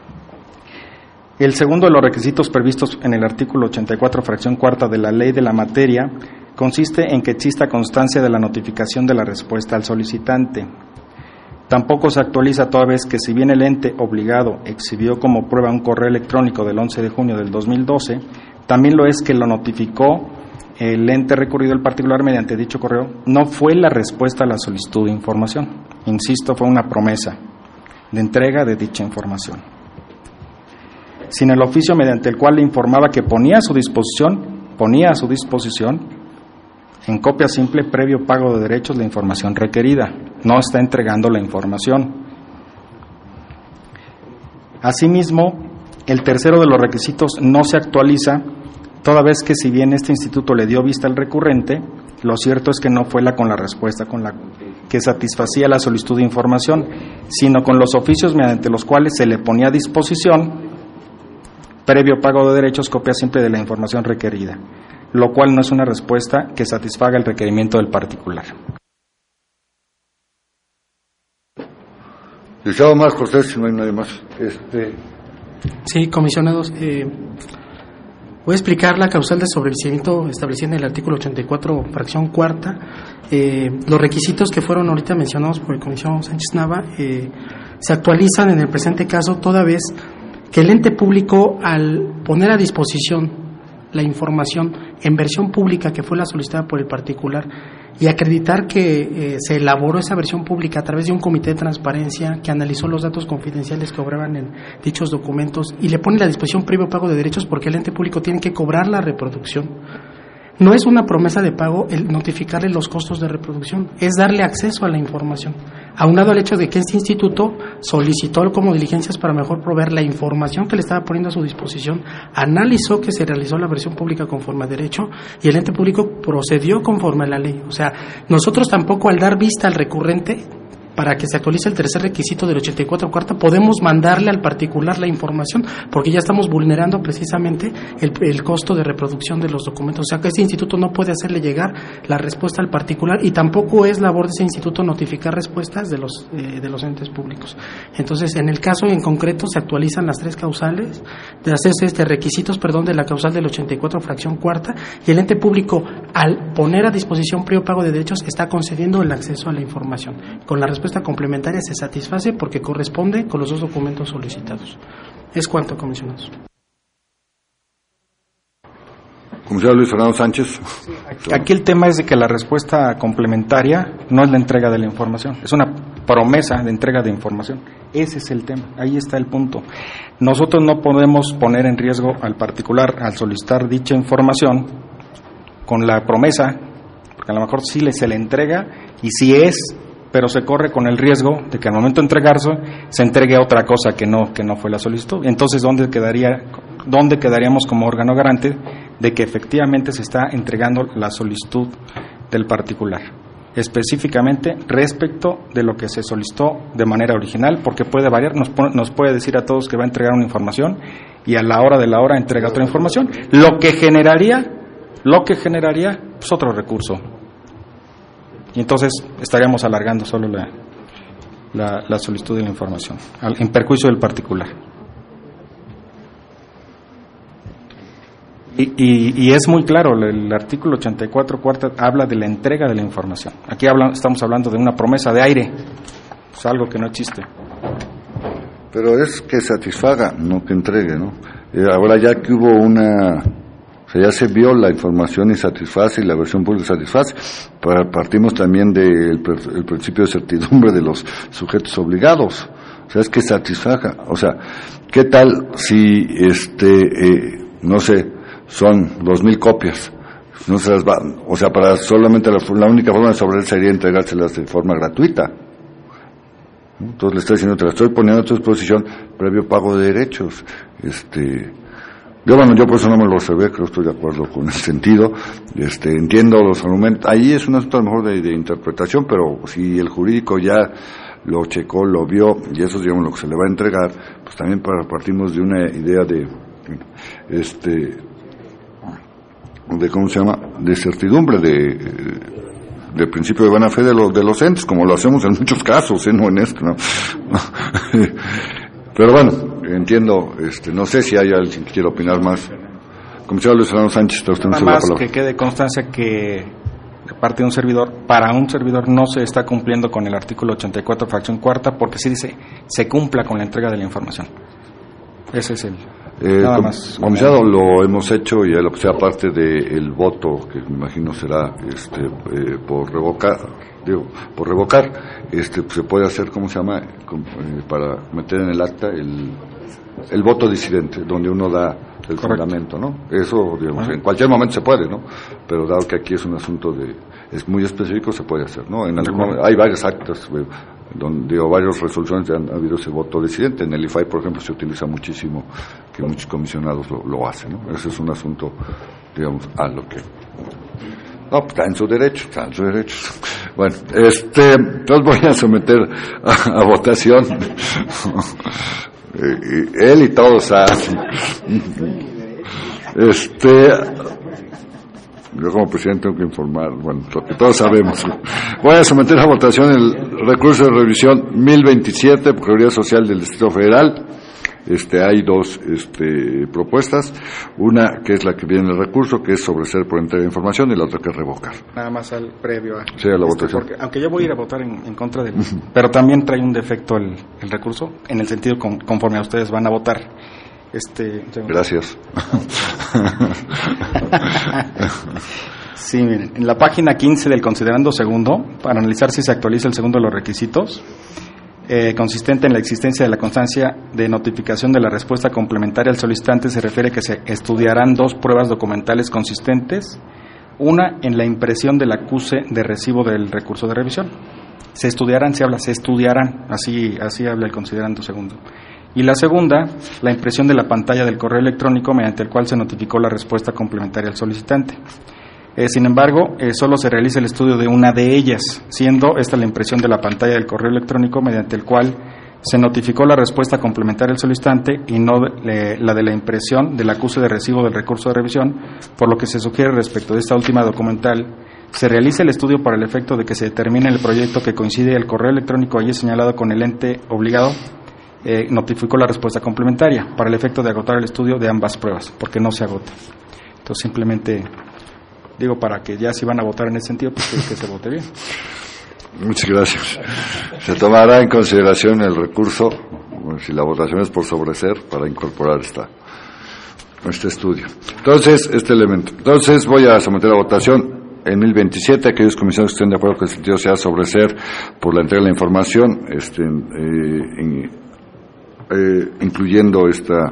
El segundo de los requisitos previstos en el artículo 84, fracción cuarta de la ley de la materia consiste en que exista constancia de la notificación de la respuesta al solicitante. Tampoco se actualiza toda vez que, si bien el ente obligado exhibió como prueba un correo electrónico del 11 de junio del 2012, también lo es que lo notificó el ente recurrido al particular mediante dicho correo. No fue la respuesta a la solicitud de información. Insisto, fue una promesa de entrega de dicha información, sin el oficio mediante el cual le informaba que ponía a su disposición en copia simple previo pago de derechos la información requerida. No está entregando la información. Asimismo, el tercero de los requisitos no se actualiza, toda vez que, si bien este instituto le dio vista al recurrente, lo cierto es que no fue con la respuesta con la que satisfacía la solicitud de información, sino con los oficios mediante los cuales se le ponía a disposición, previo pago de derechos, copia simple de la información requerida, lo cual no es una respuesta que satisfaga el requerimiento del particular.
Licenciado Omar Cortés, si no hay nadie más.
Sí, comisionados, voy a explicar la causal de sobreseimiento establecida en el artículo 84, fracción cuarta. Los requisitos que fueron ahorita mencionados por el comisionado Sánchez Nava se actualizan en el presente caso, toda vez que el ente público, al poner a disposición la información en versión pública que fue la solicitada por el particular y acreditar que se elaboró esa versión pública a través de un comité de transparencia que analizó los datos confidenciales que obraban en dichos documentos y le pone a la disposición previo pago de derechos, porque el ente público tiene que cobrar la reproducción. No es una promesa de pago el notificarle los costos de reproducción, es darle acceso a la información, aunado al hecho de que este instituto solicitó como diligencias para mejor proveer la información que le estaba poniendo a su disposición, analizó que se realizó la versión pública conforme a derecho y el ente público procedió conforme a la ley. O sea, nosotros tampoco, al dar vista al recurrente, para que se actualice el tercer requisito del 84 cuarta, podemos mandarle al particular la información, porque ya estamos vulnerando precisamente el costo de reproducción de los documentos. O sea que ese instituto no puede hacerle llegar la respuesta al particular, y tampoco es labor de ese instituto notificar respuestas de los entes públicos. Entonces, en el caso en concreto, se actualizan las tres causales, de hacerse requisitos, de la causal del 84 fracción cuarta, y el ente público, al poner a disposición previo pago de derechos, está concediendo el acceso a la información. Con la respuesta complementaria se satisface porque corresponde con los dos documentos solicitados. Es cuanto, comisionados.
Comisionado Luis Fernando Sánchez.
Aquí el tema es de que la respuesta complementaria no es la entrega de la información, es una promesa de entrega de información. Ese es el tema, ahí está el punto. Nosotros no podemos poner en riesgo al particular al solicitar dicha información con la promesa, porque a lo mejor sí se le entrega, y si es, pero se corre con el riesgo de que al momento de entregarse se entregue otra cosa que no fue la solicitud. Entonces, ¿dónde quedaríamos como órgano garante de que efectivamente se está entregando la solicitud del particular, específicamente respecto de lo que se solicitó de manera original? Porque puede variar, nos puede decir a todos que va a entregar una información y a la hora de la hora entrega otra información, lo que generaría pues otro recurso, y entonces estaríamos alargando solo la solicitud de la información en perjuicio del particular. Y es muy claro, el artículo 84 cuarta habla de la entrega de la información. Aquí estamos hablando de una promesa de aire, pues algo que no existe.
Pero es que satisfaga, no que entregue, ¿no? Ahora ya que hubo ya se vio la información y satisface, y la versión pública satisface, partimos también del principio de certidumbre de los sujetos obligados. O sea, es que satisfaga. O sea, ¿qué tal si no sé, son 2,000 copias? No se las va, o sea, para solamente la única forma de sobreviver sería entregárselas de forma gratuita. Entonces le estoy diciendo, te la estoy poniendo a tu disposición previo pago de derechos. Yo por eso no me lo reservé, creo que estoy de acuerdo con el sentido, entiendo los argumentos. Ahí es un asunto a lo mejor de interpretación, pero si el jurídico ya lo checó, lo vio, y eso es, digamos, lo que se le va a entregar, pues también partimos de una idea de ¿cómo se llama?, de certidumbre, de principio de buena fe de los entes, como lo hacemos en muchos casos, no en esto, ¿no? Pero bueno, entiendo, no sé si hay alguien que quiera opinar más. Comisionado Luis Fernando Sánchez, está usted en
nada más que quede constancia que de parte de un servidor, para un servidor no se está cumpliendo con el artículo 84 fracción cuarta, porque sí dice se cumpla con la entrega de la información. Ese es el nada más.
Comisionado, lo hemos hecho, y lo que sea parte del voto, que me imagino será por revocar, pues se puede hacer, ¿cómo se llama?, para meter en el acta el voto disidente, donde uno da el fundamento, ¿no? Eso, digamos, en cualquier momento se puede, ¿no? Pero dado que aquí es un asunto es muy específico, se puede hacer, ¿no? Hay varios actos, donde varias resoluciones han habido ese voto disidente. En el IFAI, por ejemplo, se utiliza muchísimo, que muchos comisionados lo hacen, ¿no? Ese es un asunto, digamos, a lo que... No, pues está en su derecho. Bueno, entonces voy a someter a votación. Él y todos hacen. Yo como presidente tengo que informar, bueno, lo que todos sabemos. Voy a someter a votación el recurso de revisión 1027, Procuraduría Social del Distrito Federal. Hay dos propuestas, una que es la que viene en el recurso, que es sobreseer por entrega de información, y la otra que es revocar.
Nada más al previo a
la votación.
Porque, aunque yo voy a ir a votar en contra de él, pero también trae un defecto el recurso, en el sentido conforme a ustedes van a votar.
Gracias.
Sí, miren, en la página 15 del considerando segundo, para analizar si se actualiza el segundo de los requisitos, consistente en la existencia de la constancia de notificación de la respuesta complementaria al solicitante, se refiere que se estudiarán dos pruebas documentales consistentes, una en la impresión del acuse de recibo del recurso de revisión. Se estudiarán, así habla el considerando segundo. Y la segunda, la impresión de la pantalla del correo electrónico mediante el cual se notificó la respuesta complementaria al solicitante. Sin embargo, solo se realiza el estudio de una de ellas, siendo esta la impresión de la pantalla del correo electrónico mediante el cual se notificó la respuesta complementaria del solicitante y no la de la impresión del acuse de recibo del recurso de revisión, por lo que se sugiere respecto de esta última documental, se realiza el estudio para el efecto de que se determine el proyecto que coincide el correo electrónico allí señalado con el ente obligado, notificó la respuesta complementaria, para el efecto de agotar el estudio de ambas pruebas, porque no se agota. Entonces simplemente digo para que ya si van a votar en ese sentido, pues que se vote bien.
Muchas gracias. Se tomará en consideración el recurso, si la votación es por sobreser, para incorporar este estudio. Entonces, este elemento. Entonces, voy a someter a votación en 1027 aquellos comisionados que estén de acuerdo que el sentido sea sobreser por la entrega de la información, incluyendo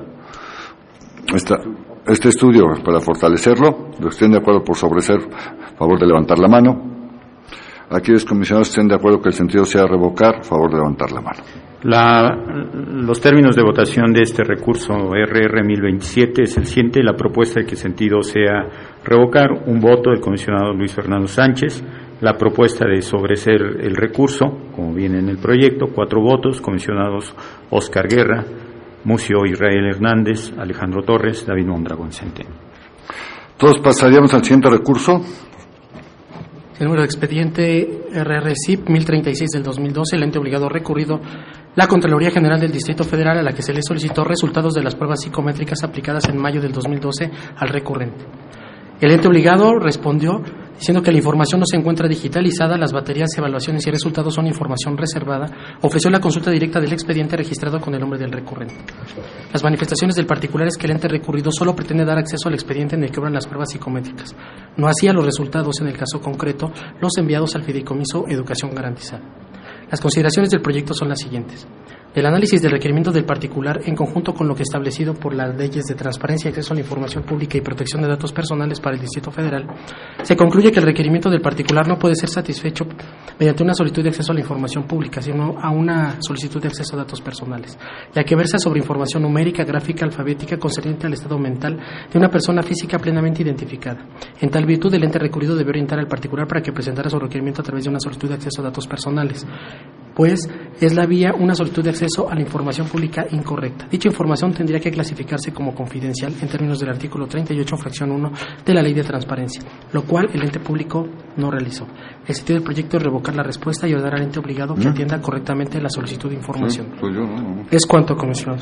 este estudio para fortalecerlo. Los que estén de acuerdo por sobreser, favor de levantar la mano. Aquellos comisionados que estén de acuerdo que el sentido sea revocar, favor de levantar la mano.
Los términos de votación de este recurso RR 1027 es el siguiente: la propuesta de que el sentido sea revocar, un voto del comisionado Luis Fernando Sánchez; la propuesta de sobreser el recurso, como viene en el proyecto, 4 votos, comisionados Oscar Guerra, Mucio Israel Hernández, Alejandro Torres, David Mondragón Centeno.
Todos pasaríamos al siguiente recurso.
El número de expediente RRCIP 1036 del 2012, el ente obligado recurrido la Contraloría General del Distrito Federal, a la que se le solicitó resultados de las pruebas psicométricas aplicadas en mayo del 2012 al recurrente. El ente obligado respondió diciendo que la información no se encuentra digitalizada, las baterías, evaluaciones y resultados son información reservada. Ofreció la consulta directa del expediente registrado con el nombre del recurrente. Las manifestaciones del particular es que el ente recurrido solo pretende dar acceso al expediente en el que obran las pruebas psicométricas, no así a los resultados, en el caso concreto, los enviados al Fideicomiso Educación Garantizada. Las consideraciones del proyecto son las siguientes. El análisis del requerimiento del particular, en conjunto con lo que establecido por las leyes de transparencia, acceso a la información pública y protección de datos personales para el Distrito Federal, se concluye que el requerimiento del particular no puede ser satisfecho mediante una solicitud de acceso a la información pública, sino a una solicitud de acceso a datos personales, ya que versa sobre información numérica, gráfica, alfabética, concerniente al estado mental de una persona física plenamente identificada. En tal virtud, el ente recurrido debe orientar al particular para que presentara su requerimiento a través de una solicitud de acceso a datos personales, pues es la vía una solicitud de acceso a la información pública incorrecta. Dicha información tendría que clasificarse como confidencial en términos del artículo 38, fracción 1 de la Ley de Transparencia, lo cual el ente público no realizó. El sentido del proyecto es revocar la respuesta y ordenar al ente obligado que atienda correctamente la solicitud de información. Es cuanto, comisionado.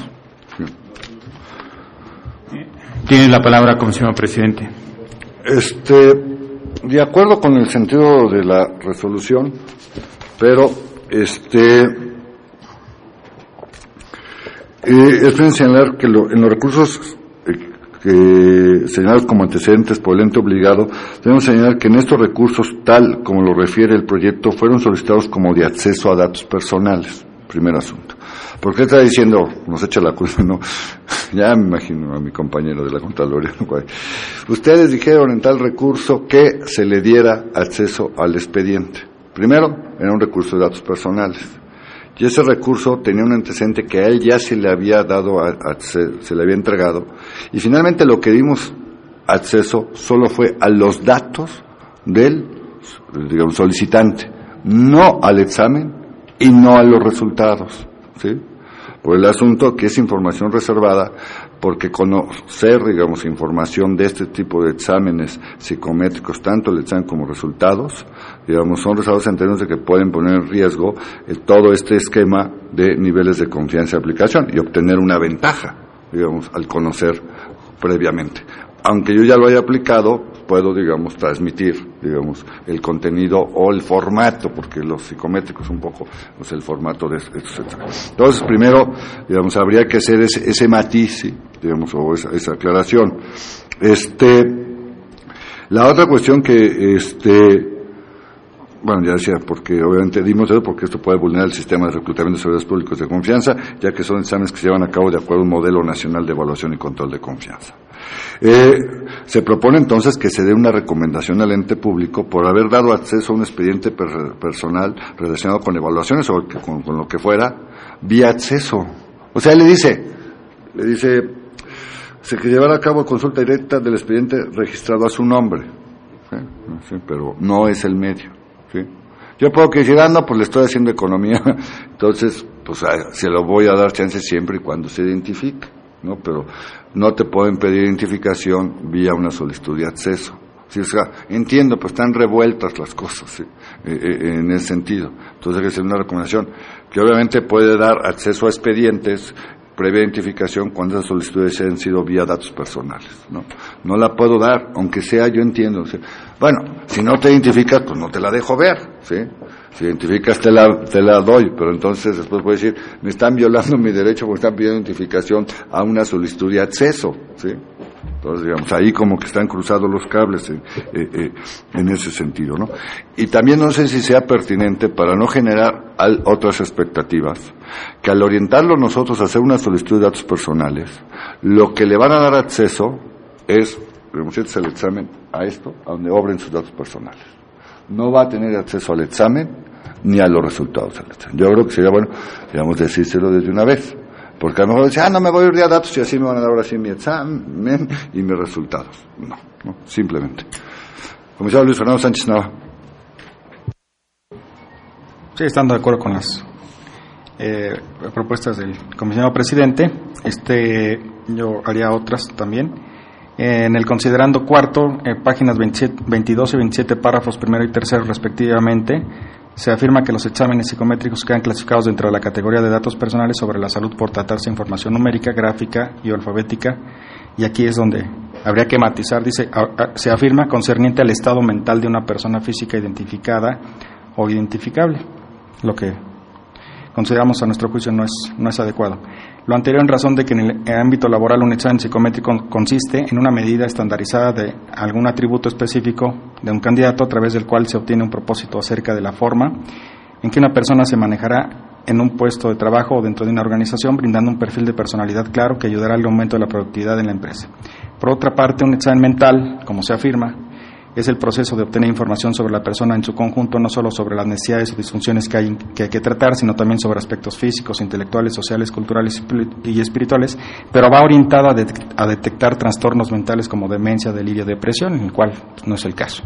Tiene la palabra, comisionado presidente.
De acuerdo con el sentido de la resolución, pero es bien señalar que en los recursos señalados como antecedentes por el ente obligado, debemos señalar que en estos recursos, tal como lo refiere el proyecto, fueron solicitados como de acceso a datos personales. Primer asunto. ¿Por qué está diciendo, nos echa la culpa? No, ya me imagino a mi compañero de la Contraloría. Ustedes dijeron en tal recurso que se le diera acceso al expediente. Primero, era un recurso de datos personales. Y ese recurso tenía un antecedente que a él ya se le había dado, se le había entregado. Y finalmente lo que dimos acceso solo fue a los datos del, solicitante, no al examen y no a los resultados, ¿sí? Por el asunto que es información reservada, porque conocer, información de este tipo de exámenes psicométricos, tanto el examen como resultados, son reservados en términos de que pueden poner en riesgo todo este esquema de niveles de confianza y aplicación y obtener una ventaja, al conocer previamente. Aunque yo ya lo haya aplicado, puedo, transmitir, el contenido o el formato, porque los psicométricos un poco, el formato de Entonces, primero, habría que hacer ese matiz, ¿sí? O esa aclaración. La otra cuestión que, ya decía, porque obviamente dimos eso porque esto puede vulnerar el sistema de reclutamiento de servidores públicos de confianza, ya que son exámenes que se llevan a cabo de acuerdo a un modelo nacional de evaluación y control de confianza. Se propone entonces que se dé una recomendación al ente público por haber dado acceso a un expediente personal relacionado con evaluaciones o con lo que fuera, vía acceso. O sea, él le dice se que llevará a cabo consulta directa del expediente registrado a su nombre. ¿sí? Pero no es el medio, ¿sí? Yo puedo que decir, no, pues le estoy haciendo economía, entonces, pues se lo voy a dar chance siempre y cuando se identifique, ¿no? Pero no te pueden pedir identificación vía una solicitud de acceso. Sí, o sea, entiendo, pues están revueltas las cosas, ¿sí? En ese sentido. Entonces hay que hacer una recomendación que obviamente puede dar acceso a expedientes previa identificación cuando esas solicitudes han sido vía datos personales, ¿no? No la puedo dar, aunque sea, yo entiendo, ¿sí? Bueno, si no te identificas, pues no te la dejo ver, ¿sí? Si identificas te la doy, pero entonces después voy a decir, me están violando mi derecho porque están pidiendo identificación a una solicitud de acceso, ¿sí? Entonces, digamos, ahí como que están cruzados los cables en ese sentido, ¿no? Y también no sé si sea pertinente, para no generar otras expectativas, que al orientarlo nosotros a hacer una solicitud de datos personales, lo que le van a dar acceso es, digamos, el examen a esto, a donde obren sus datos personales. No va a tener acceso al examen ni a los resultados del examen. Yo creo que sería bueno, digamos, decírselo desde una vez. Porque a lo mejor dice, no me voy a ir a datos y así me van a dar ahora sí mi examen y mis resultados. No, simplemente. Comisario Luis Fernando Sánchez Nava.
Sí, estando de acuerdo con las propuestas del comisionado presidente, yo haría otras también. En el considerando cuarto, páginas 22 y 27, párrafos primero y tercero respectivamente, se afirma que los exámenes psicométricos quedan clasificados dentro de la categoría de datos personales sobre la salud por tratarse de información numérica, gráfica y alfabética, y aquí es donde habría que matizar, dice, se afirma concerniente al estado mental de una persona física identificada o identificable, lo que consideramos a nuestro juicio no es adecuado. Lo anterior en razón de que en el ámbito laboral un examen psicométrico consiste en una medida estandarizada de algún atributo específico de un candidato a través del cual se obtiene un propósito acerca de la forma en que una persona se manejará en un puesto de trabajo o dentro de una organización, brindando un perfil de personalidad claro que ayudará al aumento de la productividad en la empresa. Por otra parte, un examen mental, como se afirma, es el proceso de obtener información sobre la persona en su conjunto, no solo sobre las necesidades o disfunciones que hay que tratar, sino también sobre aspectos físicos, intelectuales, sociales, culturales y espirituales, pero va orientada a detectar trastornos mentales como demencia, delirio, depresión, en el cual no es el caso.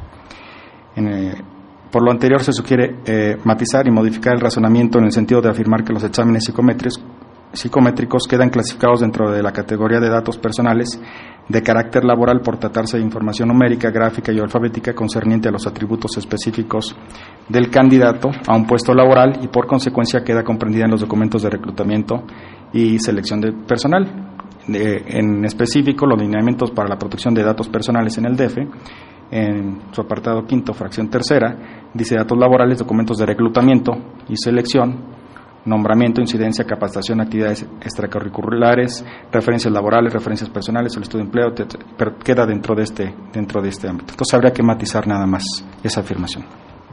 Por lo anterior se sugiere matizar y modificar el razonamiento en el sentido de afirmar que los exámenes psicométricos quedan clasificados dentro de la categoría de datos personales de carácter laboral por tratarse de información numérica, gráfica y alfabética concerniente a los atributos específicos del candidato a un puesto laboral y por consecuencia queda comprendida en los documentos de reclutamiento y selección de personal. En específico, los lineamientos para la protección de datos personales en el DF, en su apartado quinto, fracción tercera, dice datos laborales, documentos de reclutamiento y selección, nombramiento, incidencia, capacitación, actividades extracurriculares, referencias laborales, referencias personales, solicitud de empleo, pero queda dentro de este ámbito. Entonces habría que matizar nada más esa afirmación.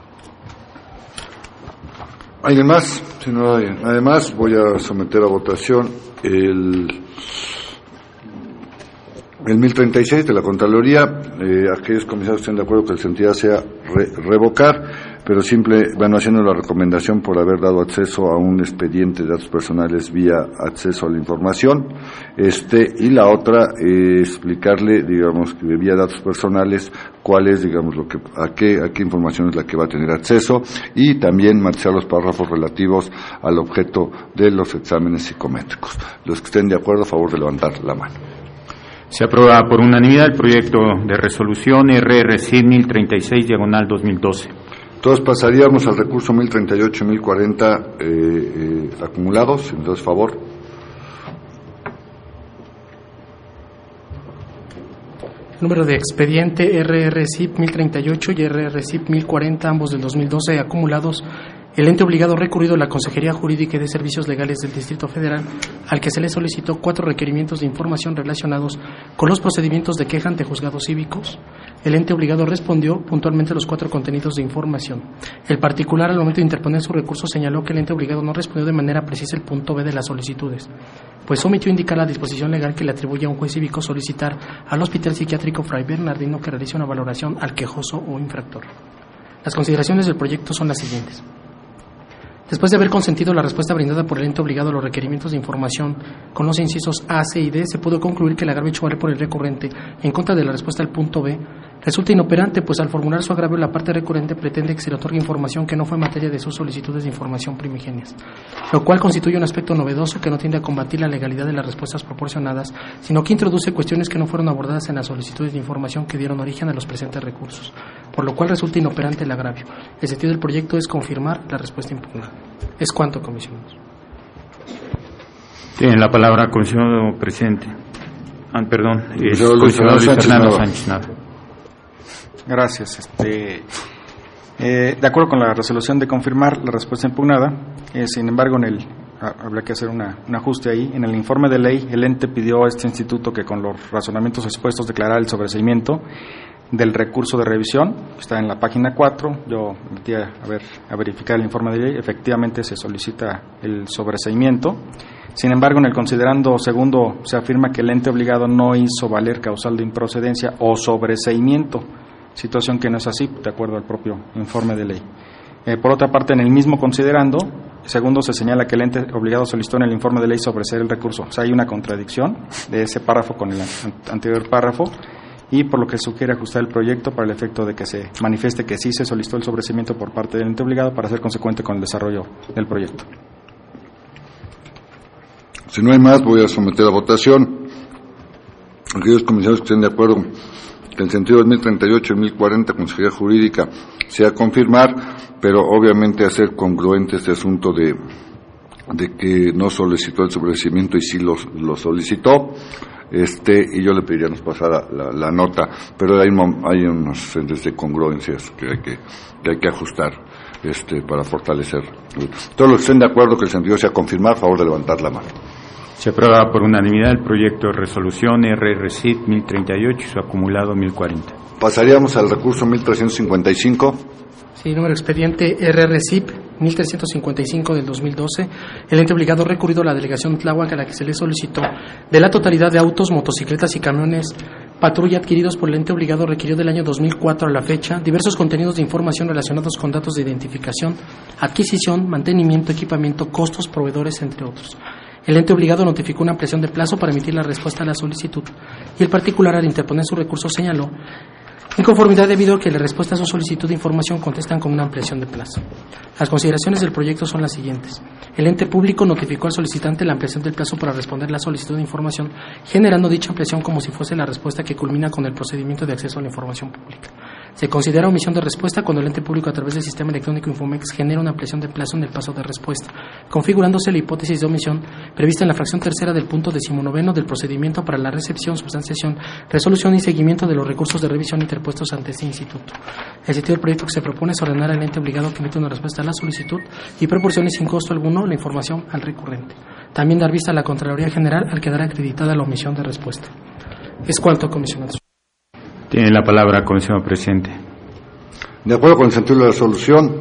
¿Alguien más? Si no hay, además voy a someter a votación el 1036 de la Contraloría. Aquellos comisarios estén de acuerdo que el sentido sea revocar, pero van haciendo la recomendación por haber dado acceso a un expediente de datos personales vía acceso a la información, y la otra, explicarle, digamos, que vía datos personales, cuál es, digamos, a qué información es la que va a tener acceso, y también matizar los párrafos relativos al objeto de los exámenes psicométricos. Los que estén de acuerdo, a favor de levantar la mano.
Se aprueba por unanimidad el proyecto de resolución RRCID 1036/2012.
Entonces pasaríamos al recurso 1038 y 1040 acumulados. Entonces, favor.
Número de expediente RRCIP 1038 y RRCIP 1040, ambos del 2012, acumulados. El ente obligado recurrido a la Consejería Jurídica y de Servicios Legales del Distrito Federal, al que se le solicitó 4 requerimientos de información relacionados con los procedimientos de queja ante juzgados cívicos. El ente obligado respondió puntualmente los 4 contenidos de información. El particular, al momento de interponer su recurso, señaló que el ente obligado no respondió de manera precisa el punto B de las solicitudes, pues omitió indicar la disposición legal que le atribuye a un juez cívico solicitar al Hospital Psiquiátrico Fray Bernardino que realice una valoración al quejoso o infractor. Las consideraciones del proyecto son las siguientes. Después de haber consentido la respuesta brindada por el ente obligado a los requerimientos de información con los incisos A, C y D, se pudo concluir que el agravio hecho valer por el recurrente en contra de la respuesta al punto B Resulta inoperante, pues al formular su agravio la parte recurrente pretende que se le otorgue información que no fue materia de sus solicitudes de información primigenias, lo cual constituye un aspecto novedoso que no tiende a combatir la legalidad de las respuestas proporcionadas, sino que introduce cuestiones que no fueron abordadas en las solicitudes de información que dieron origen a los presentes recursos, por lo cual resulta inoperante el agravio. El sentido del proyecto es confirmar la respuesta impugnada. Es cuanto, comisionados.
Tiene la palabra, comisionado presidente. Comisionado
Luis
Fernando Sánchez Nava.
Gracias. De acuerdo con la resolución de confirmar la respuesta impugnada, sin embargo, habría que hacer un ajuste ahí. En el informe de ley, el ente pidió a este instituto que con los razonamientos expuestos declarara el sobreseimiento del recurso de revisión. Está en la página 4. Yo metí a verificar el informe de ley. Efectivamente se solicita el sobreseimiento. Sin embargo, en el considerando segundo se afirma que el ente obligado no hizo valer causal de improcedencia o sobreseimiento, situación que no es así, de acuerdo al propio informe de ley. Por otra parte, en el mismo considerando, segundo, se señala que el ente obligado solicitó en el informe de ley sobreseer el recurso. O sea, hay una contradicción de ese párrafo con el anterior párrafo, y por lo que sugiere ajustar el proyecto para el efecto de que se manifieste que sí se solicitó el sobreseimiento por parte del ente obligado para ser consecuente con el desarrollo del proyecto.
Si no hay más, voy a someter a votación. Aquellos comisionados que estén de acuerdo que el sentido del 1038 y 1040, Consejería Jurídica, sea confirmar, pero obviamente hacer congruente este asunto de que no solicitó el sobreseimiento y sí lo solicitó, y yo le pediría nos pasara la nota, pero hay unos de congruencias que hay que ajustar para fortalecer. Todos los que estén de acuerdo que el sentido sea confirmar, a favor de levantar la mano.
Se aprueba por unanimidad el proyecto de resolución RRCIT 1038 y su acumulado 1040.
Pasaríamos al recurso 1355.
Sí, número expediente RRCIP 1355 del 2012. El ente obligado ha recurrido a la delegación Tláhuac, a la que se le solicitó de la totalidad de autos, motocicletas y camiones patrulla adquiridos por el ente obligado, requirió del año 2004 a la fecha diversos contenidos de información relacionados con datos de identificación, adquisición, mantenimiento, equipamiento, costos, proveedores, entre otros. El ente obligado notificó una ampliación de plazo para emitir la respuesta a la solicitud, y el particular, al interponer su recurso, señaló inconformidad debido a que la respuesta a su solicitud de información contestan con una ampliación de plazo. Las consideraciones del proyecto son las siguientes. El ente público notificó al solicitante la ampliación del plazo para responder la solicitud de información, generando dicha ampliación como si fuese la respuesta que culmina con el procedimiento de acceso a la información pública. Se considera omisión de respuesta cuando el ente público, a través del sistema electrónico Infomex, genera una ampliación de plazo en el paso de respuesta, configurándose la hipótesis de omisión prevista en la fracción tercera del punto 19 del procedimiento para la recepción, substanciación, resolución y seguimiento de los recursos de revisión interpuestos ante este instituto. El sentido del proyecto que se propone es ordenar al ente obligado que emita una respuesta a la solicitud y proporcione sin costo alguno la información al recurrente. También dar vista a la Contraloría General al quedar acreditada la omisión de respuesta. Es cuanto, comisionados.
Tiene la palabra, comisionado presidente.
De acuerdo con el sentido de la resolución,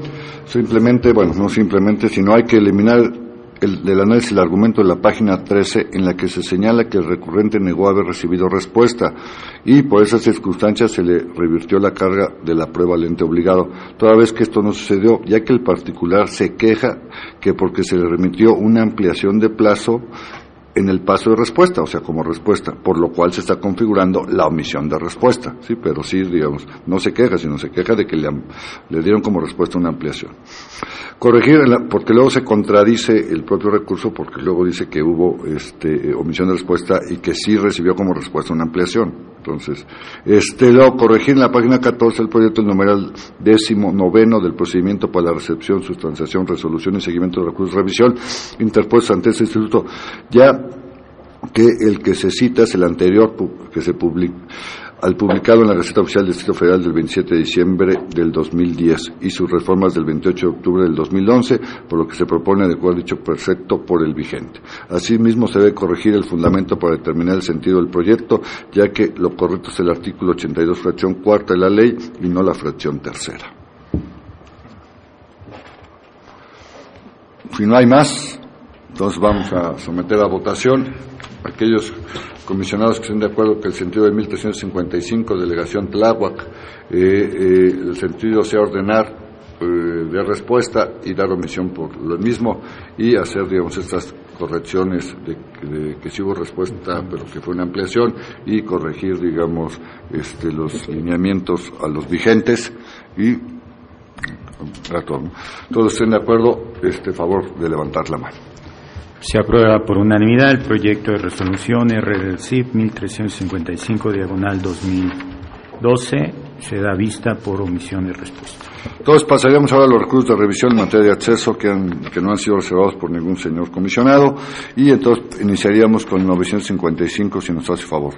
no simplemente, sino hay que eliminar del análisis el argumento de la página 13 en la que se señala que el recurrente negó haber recibido respuesta y por esas circunstancias se le revirtió la carga de la prueba al ente obligado, toda vez que esto no sucedió, ya que el particular se queja que porque se le remitió una ampliación de plazo en el paso de respuesta, o sea, como respuesta, por lo cual se está configurando la omisión de respuesta, sí, pero sí, digamos, no se queja, sino se queja de que le dieron como respuesta una ampliación. Corregir, porque luego se contradice el propio recurso, porque luego dice que hubo omisión de respuesta y que sí recibió como respuesta una ampliación. Entonces, luego corregir en la página 14 el proyecto el numeral 19 del procedimiento para la recepción, sustanciación, resolución y seguimiento de recursos de revisión interpuestos ante este instituto, ya que el que se cita es el anterior que se al publicado en la Gaceta Oficial del Distrito Federal del 27 de diciembre del 2010 y sus reformas del 28 de octubre del 2011, por lo que se propone adecuar dicho precepto por el vigente. Asimismo, se debe corregir el fundamento para determinar el sentido del proyecto, ya que lo correcto es el artículo 82, fracción cuarta de la ley y no la fracción tercera. Si no hay más, entonces vamos a someter a votación aquellos comisionados que estén de acuerdo que el sentido de 1355, delegación Tláhuac, el sentido sea ordenar de respuesta y dar omisión por lo mismo y hacer, digamos, estas correcciones de que sí hubo respuesta, pero que fue una ampliación, y corregir, digamos, los lineamientos a los vigentes y todos estén de acuerdo, favor de levantar la mano.
Se aprueba por unanimidad el proyecto de resolución RRCIP 1355/2012. Se da vista por omisión de respuesta.
Entonces pasaríamos ahora a los recursos de revisión en materia de acceso que no han sido reservados por ningún señor comisionado, y entonces iniciaríamos con 955, si nos hace favor.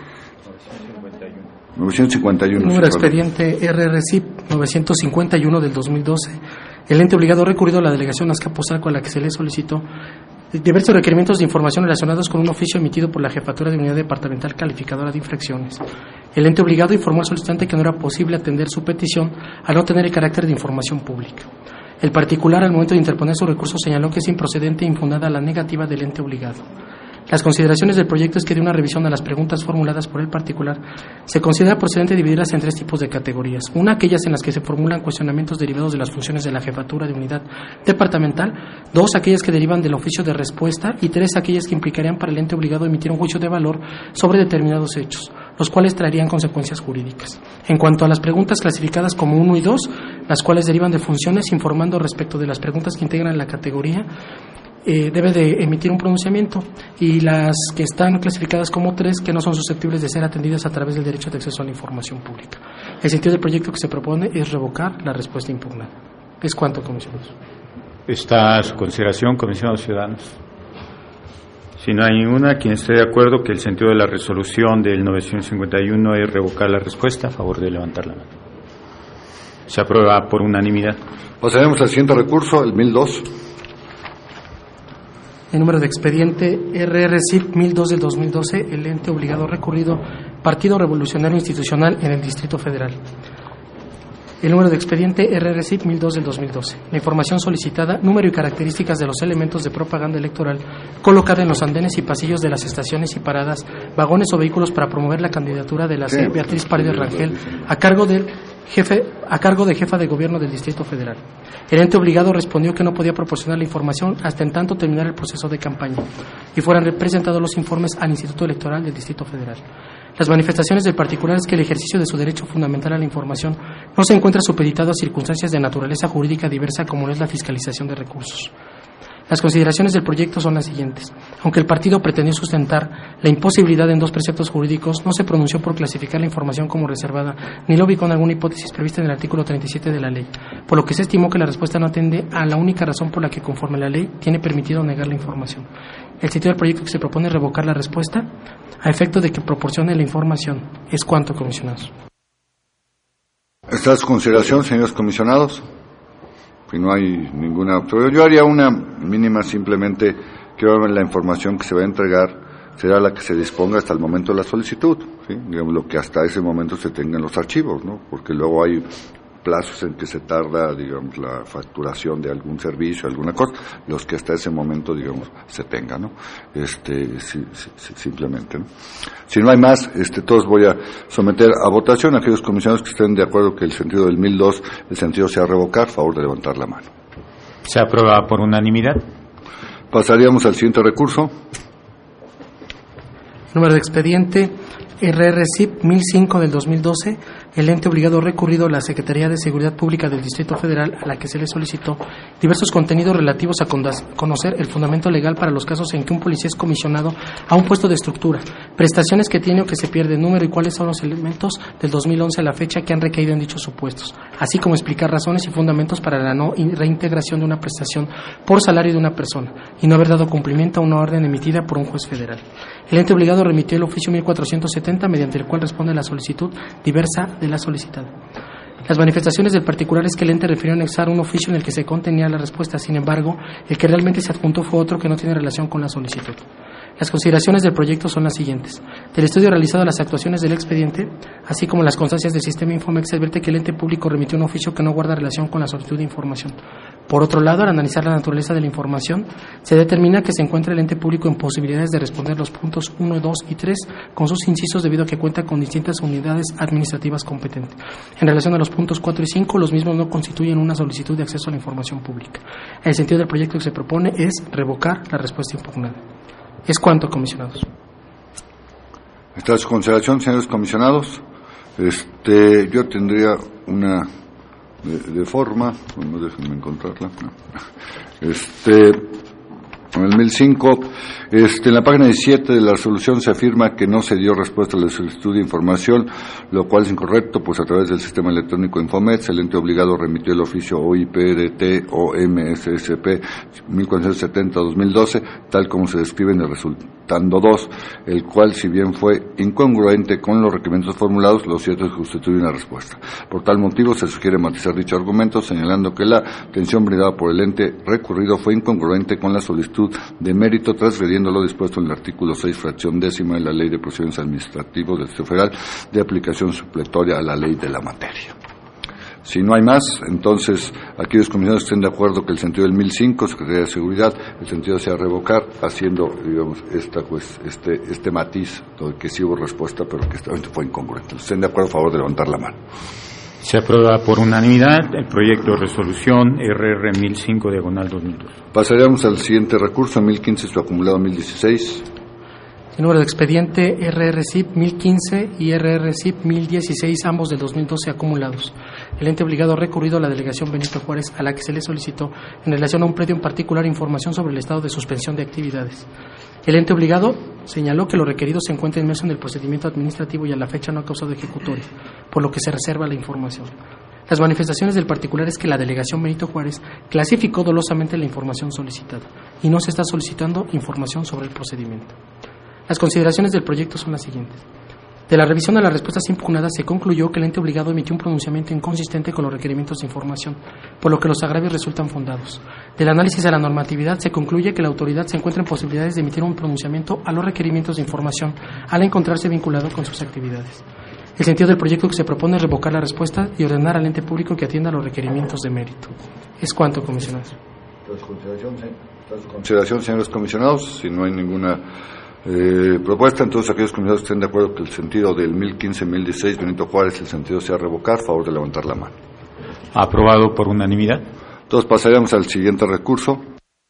951.
Número expediente RRCIP 951 del 2012. El ente obligado ha recurrido a la delegación Azcapotzalco, a la que se le solicitó diversos requerimientos de información relacionados con un oficio emitido por la Jefatura de Unidad Departamental Calificadora de Infracciones. El ente obligado informó al solicitante que no era posible atender su petición al no tener el carácter de información pública. El particular, al momento de interponer su recurso, señaló que es improcedente e infundada la negativa del ente obligado. Las consideraciones del proyecto es que de una revisión a las preguntas formuladas por el particular, se considera procedente dividirlas en tres tipos de categorías. Una, aquellas en las que se formulan cuestionamientos derivados de las funciones de la Jefatura de Unidad Departamental. Dos, aquellas que derivan del oficio de respuesta. Y tres, aquellas que implicarían para el ente obligado emitir un juicio de valor sobre determinados hechos, los cuales traerían consecuencias jurídicas. En cuanto a las preguntas clasificadas como 1 y 2, las cuales derivan de funciones, informando respecto de las preguntas que integran la categoría, debe de emitir un pronunciamiento, y las que están clasificadas como 3, que no son susceptibles de ser atendidas a través del derecho de acceso a la información pública. El sentido del proyecto que se propone es revocar la respuesta impugnada. Es cuanto, comisionados.
Está a su consideración, comisionados ciudadanos. Si no hay ninguna, quien esté de acuerdo que el sentido de la resolución del 951 es revocar la respuesta, a favor de levantar la mano. Se aprueba por unanimidad.
Pasaremos al siguiente recurso, el 1002.
El número de expediente RRCIP 1002 del 2012, el ente obligado recurrido, Partido Revolucionario Institucional en el Distrito Federal. El número de expediente RRCIP 1002 del 2012. La información solicitada, número y características de los elementos de propaganda electoral colocada en los andenes y pasillos de las estaciones y paradas, vagones o vehículos para promover la candidatura de la Beatriz Paredes Rangel a cargo de jefa de gobierno del Distrito Federal. El ente obligado respondió que no podía proporcionar la información hasta en tanto terminar el proceso de campaña y fueran presentados los informes al Instituto Electoral del Distrito Federal. Las manifestaciones del particular es que el ejercicio de su derecho fundamental a la información no se encuentra supeditado a circunstancias de naturaleza jurídica diversa como no es la fiscalización de recursos. Las consideraciones del proyecto son las siguientes. Aunque el partido pretendió sustentar la imposibilidad en 2 preceptos jurídicos, no se pronunció por clasificar la información como reservada, ni lo ubicó en alguna hipótesis prevista en el artículo 37 de la ley, por lo que se estimó que la respuesta no atiende a la única razón por la que, conforme a la ley, tiene permitido negar la información. El sentido del proyecto que se propone es revocar la respuesta a efecto de que proporcione la información. Es cuanto, comisionados.
¿Está a su consideración, señores comisionados? Si no hay ninguna, yo haría una mínima, simplemente que la información que se va a entregar será la que se disponga hasta el momento de la solicitud, ¿sí? Digamos, lo que hasta ese momento se tenga en los archivos, ¿no? Porque luego hay plazos en que se tarda, digamos, la facturación de algún servicio, alguna cosa, los que hasta ese momento, digamos, se tenga, ¿no? Simplemente, ¿no? Si no hay más, todos voy a someter a votación a aquellos comisionados que estén de acuerdo que el sentido del 1002, el sentido sea revocar, favor de levantar la mano.
Se aprueba por unanimidad.
Pasaríamos al siguiente recurso.
Número de expediente RRCIP 1005 del 2012, el ente obligado recurrido a la Secretaría de Seguridad Pública del Distrito Federal, a la que se le solicitó diversos contenidos relativos a conocer el fundamento legal para los casos en que un policía es comisionado a un puesto de estructura, prestaciones que tiene o que se pierde, número y cuáles son los elementos del 2011 a la fecha que han recaído en dichos supuestos, así como explicar razones y fundamentos para la no reintegración de una prestación por salario de una persona y no haber dado cumplimiento a una orden emitida por un juez federal. El ente obligado remitió el oficio 1470, mediante el cual responde la solicitud diversa de la solicitada. Las manifestaciones del particular es que el ente refirió anexar un oficio en el que se contenía la respuesta, sin embargo, el que realmente se adjuntó fue otro que no tiene relación con la solicitud. Las consideraciones del proyecto son las siguientes. Del estudio realizado a las actuaciones del expediente, así como las constancias del sistema Infomex, se advierte que el ente público remitió un oficio que no guarda relación con la solicitud de información. Por otro lado, al analizar la naturaleza de la información, se determina que se encuentra el ente público en posibilidades de responder los puntos 1, 2 y 3 con sus incisos debido a que cuenta con distintas unidades administrativas competentes. En relación a los puntos 4 y 5, los mismos no constituyen una solicitud de acceso a la información pública. El sentido del proyecto que se propone es revocar la respuesta impugnada. Es cuanto, comisionados.
Está a su consideración, señores comisionados. Yo tendría una de forma, bueno, déjenme encontrarla. En el 1005, en la página 17 de la resolución se afirma que no se dio respuesta a la solicitud de información, lo cual es incorrecto, pues a través del sistema electrónico Infomet, el ente obligado remitió el oficio OIPDT-OMSSP 1470-2012, tal como se describe en el resultando 2, el cual, si bien fue incongruente con los requerimientos formulados, lo cierto es que constituye una respuesta. Por tal motivo, se sugiere matizar dicho argumento, señalando que la atención brindada por el ente recurrido fue incongruente con la solicitud de mérito, transgrediendo lo dispuesto en el artículo 6, fracción décima de la Ley de Procedimientos Administrativos del Distrito Federal, de aplicación supletoria a la ley de la materia. Si no hay más, entonces, aquellos comisionados estén de acuerdo que el sentido del 1005, Secretaría de Seguridad, el sentido sea revocar, haciendo, digamos, este matiz, que sí hubo respuesta, pero que esta vez fue incongruente. Estén de acuerdo, a favor de levantar la mano.
Se aprueba por unanimidad el proyecto de resolución RR 1005/2002.
Pasaríamos al siguiente recurso, 1015, su acumulado 1016.
El número de expediente RRCIP 1015 y RRCIP 1016, ambos del 2012 acumulados. El ente obligado ha recurrido a la delegación Benito Juárez, a la que se le solicitó, en relación a un predio en particular, información sobre el estado de suspensión de actividades. El ente obligado señaló que lo requerido se encuentra inmerso en el procedimiento administrativo y a la fecha no ha causado ejecutoria, por lo que se reserva la información. Las manifestaciones del particular es que la delegación Benito Juárez clasificó dolosamente la información solicitada y no se está solicitando información sobre el procedimiento. Las consideraciones del proyecto son las siguientes. De la revisión a las respuestas impugnadas se concluyó que el ente obligado emitió un pronunciamiento inconsistente con los requerimientos de información, por lo que los agravios resultan fundados. Del análisis a la normatividad se concluye que la autoridad se encuentra en posibilidades de emitir un pronunciamiento a los requerimientos de información al encontrarse vinculado con sus actividades. El sentido del proyecto que se propone es revocar la respuesta y ordenar al ente público que atienda los requerimientos de mérito. Es cuanto, comisionados.
Consideración, señores comisionados, si no hay ninguna propuesta, entonces aquellos comisionados estén de acuerdo que el sentido del 1015-1016 Benito Juárez, el sentido sea revocar, favor de levantar la mano.
Aprobado por unanimidad.
Entonces pasaríamos al siguiente recurso.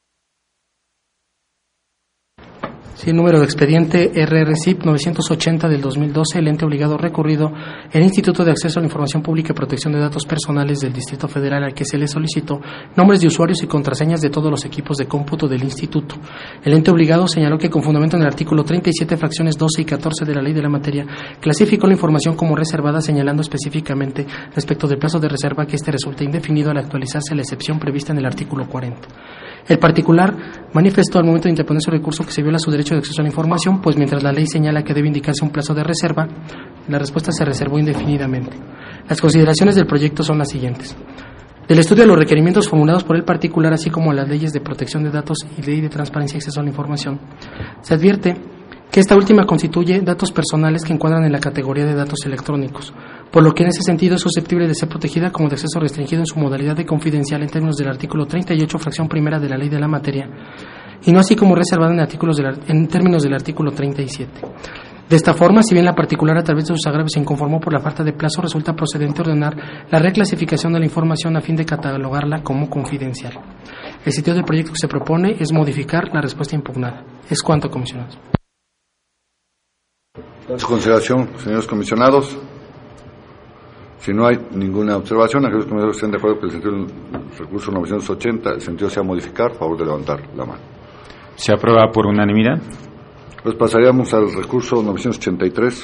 Sí, número de expediente RRCIP 980 del 2012, el ente obligado recurrido, el Instituto de Acceso a la Información Pública y Protección de Datos Personales del Distrito Federal, al que se le solicitó nombres de usuarios y contraseñas de todos los equipos de cómputo del instituto. El ente obligado señaló que con fundamento en el artículo 37, fracciones 12 y 14 de la ley de la materia, clasificó la información como reservada, señalando específicamente respecto del plazo de reserva que este resulta indefinido al actualizarse la excepción prevista en el artículo 40. El particular manifestó al momento de interponer su recurso que se viola su derecho de acceso a la información, pues mientras la ley señala que debe indicarse un plazo de reserva, la respuesta se reservó indefinidamente. Las consideraciones del proyecto son las siguientes. Del estudio de los requerimientos formulados por el particular, así como las leyes de protección de datos y ley de transparencia y acceso a la información, se advierte que esta última constituye datos personales que encuadran en la categoría de datos electrónicos, por lo que en ese sentido es susceptible de ser protegida como de acceso restringido en su modalidad de confidencial en términos del artículo 38, fracción primera de la ley de la materia, y no así como reservada en términos del artículo 37. De esta forma, si bien la particular a través de sus agravios se inconformó por la falta de plazo, resulta procedente ordenar la reclasificación de la información a fin de catalogarla como confidencial. El sentido del proyecto que se propone es modificar la respuesta impugnada. Es cuanto, comisionados.
En su consideración, señores comisionados, si no hay ninguna observación, aquellos comisionados estén de acuerdo que el sentido del recurso 980, el sentido sea modificar, favor de levantar la mano.
Se aprueba por unanimidad.
Pues pasaríamos al recurso 983.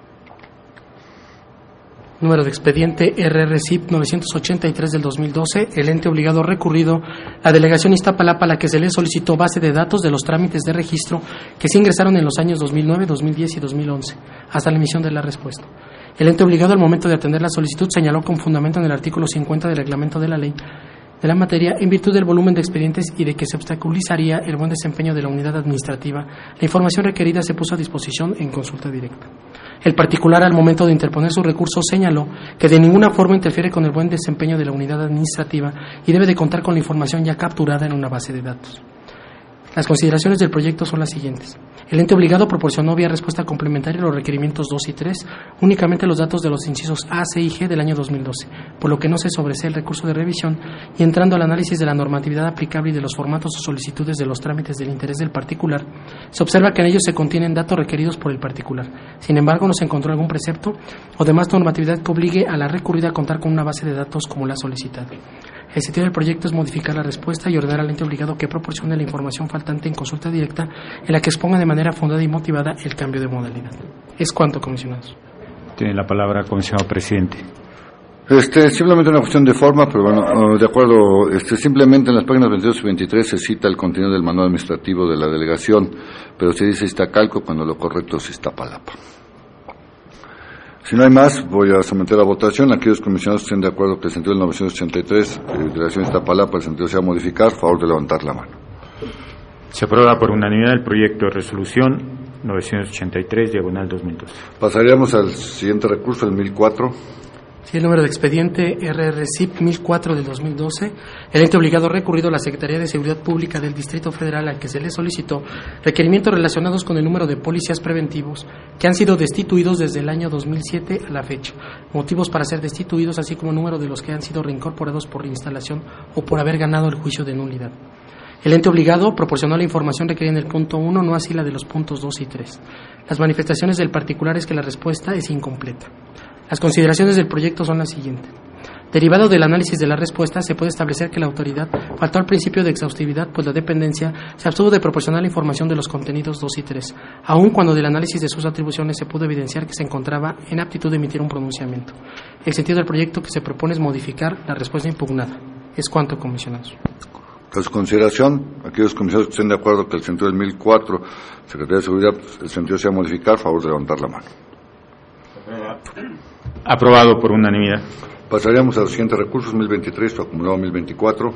Número de expediente RRCIP 983 del 2012, el ente obligado recurrido, la delegación Iztapalapa, a la que se le solicitó base de datos de los trámites de registro que se ingresaron en los años 2009, 2010 y 2011, hasta la emisión de la respuesta. El ente obligado al momento de atender la solicitud señaló con fundamento en el artículo 50 del reglamento de la ley de la materia en virtud del volumen de expedientes y de que se obstaculizaría el buen desempeño de la unidad administrativa. La información requerida se puso a disposición en consulta directa. El particular, al momento de interponer su recurso, señaló que de ninguna forma interfiere con el buen desempeño de la unidad administrativa y debe de contar con la información ya capturada en una base de datos. Las consideraciones del proyecto son las siguientes. El ente obligado proporcionó vía respuesta complementaria los requerimientos 2 y 3, únicamente los datos de los incisos A, C y G del año 2012, por lo que no se sobresee el recurso de revisión, y entrando al análisis de la normatividad aplicable y de los formatos o solicitudes de los trámites del interés del particular, se observa que en ellos se contienen datos requeridos por el particular. Sin embargo, no se encontró algún precepto o demás normatividad que obligue a la recurrida a contar con una base de datos como la solicitada. El sentido del proyecto es modificar la respuesta y ordenar al ente obligado que proporcione la información faltante en consulta directa en la que exponga de manera fundada y motivada el cambio de modalidad. Es cuanto, comisionados.
Tiene la palabra, comisionado presidente.
Simplemente una cuestión de forma, pero bueno, de acuerdo, simplemente en las páginas 22 y 23 se cita el contenido del manual administrativo de la delegación, pero se dice Iztacalco cuando lo correcto es Iztapalapa. Si no hay más, voy a someter a votación. Aquellos comisionados que estén de acuerdo que el sentido del 983, delegación Iztapalapa, el sentido sea modificar, favor de levantar la mano.
Se aprueba por unanimidad el proyecto de resolución 983/2012.
Pasaríamos al siguiente recurso, el 1004.
Sí, el número de expediente RRCIP 1004 del 2012. El ente obligado ha recurrido a la Secretaría de Seguridad Pública del Distrito Federal al que se le solicitó requerimientos relacionados con el número de policías preventivos que han sido destituidos desde el año 2007 a la fecha, motivos para ser destituidos, así como el número de los que han sido reincorporados por reinstalación o por haber ganado el juicio de nulidad. El ente obligado proporcionó la información requerida en el punto 1, no así la de los puntos 2 y 3. Las manifestaciones del particular es que la respuesta es incompleta. Las consideraciones del proyecto son las siguientes. Derivado del análisis de la respuesta, se puede establecer que la autoridad faltó al principio de exhaustividad, pues la dependencia se abstuvo de proporcionar la información de los contenidos 2 y 3, aun cuando del análisis de sus atribuciones se pudo evidenciar que se encontraba en aptitud de emitir un pronunciamiento. El sentido del proyecto que se propone es modificar la respuesta impugnada. Es cuanto, comisionados.
Tras consideración, aquellos comisionados que estén de acuerdo que el sentido del 1004, Secretaría de Seguridad, el sentido sea modificar, favor de levantar la mano.
Aprobado por unanimidad.
Pasaríamos a los siguientes recursos, 1023, acumulado 1024.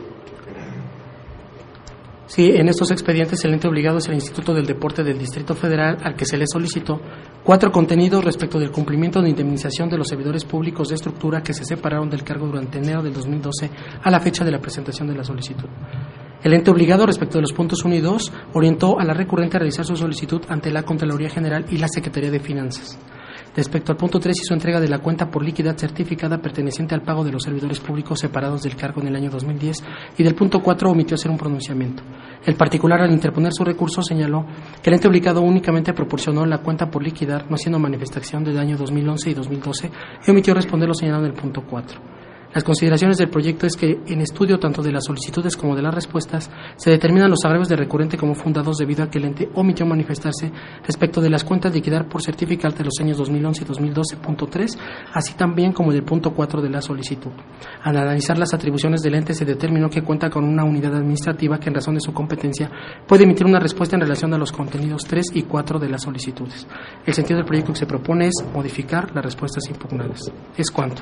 Sí, en estos expedientes el ente obligado es el Instituto del Deporte del Distrito Federal, al que se le solicitó 4 contenidos respecto del cumplimiento de indemnización de los servidores públicos de estructura que se separaron del cargo durante enero del 2012 a la fecha de la presentación de la solicitud. El ente obligado, respecto de los puntos 1 y 2, orientó a la recurrente a realizar su solicitud ante la Contraloría General y la Secretaría de Finanzas. Respecto al punto 3, hizo entrega de la cuenta por liquidez certificada perteneciente al pago de los servidores públicos separados del cargo en el año 2010 y del punto 4 omitió hacer un pronunciamiento. El particular, al interponer su recurso, señaló que el ente obligado únicamente proporcionó la cuenta por liquidar, no haciendo manifestación del año 2011 y 2012, y omitió responder lo señalado en el punto 4. Las consideraciones del proyecto es que, en estudio tanto de las solicitudes como de las respuestas, se determinan los agravios de recurrente como fundados debido a que el ente omitió manifestarse respecto de las cuentas de liquidar por certificar de los años 2011 y 2012, punto 3, así también como del punto 4 de la solicitud. Al analizar las atribuciones del ente, se determinó que cuenta con una unidad administrativa que, en razón de su competencia, puede emitir una respuesta en relación a los contenidos 3 y 4 de las solicitudes. El sentido del proyecto que se propone es modificar las respuestas impugnadas. Es cuanto.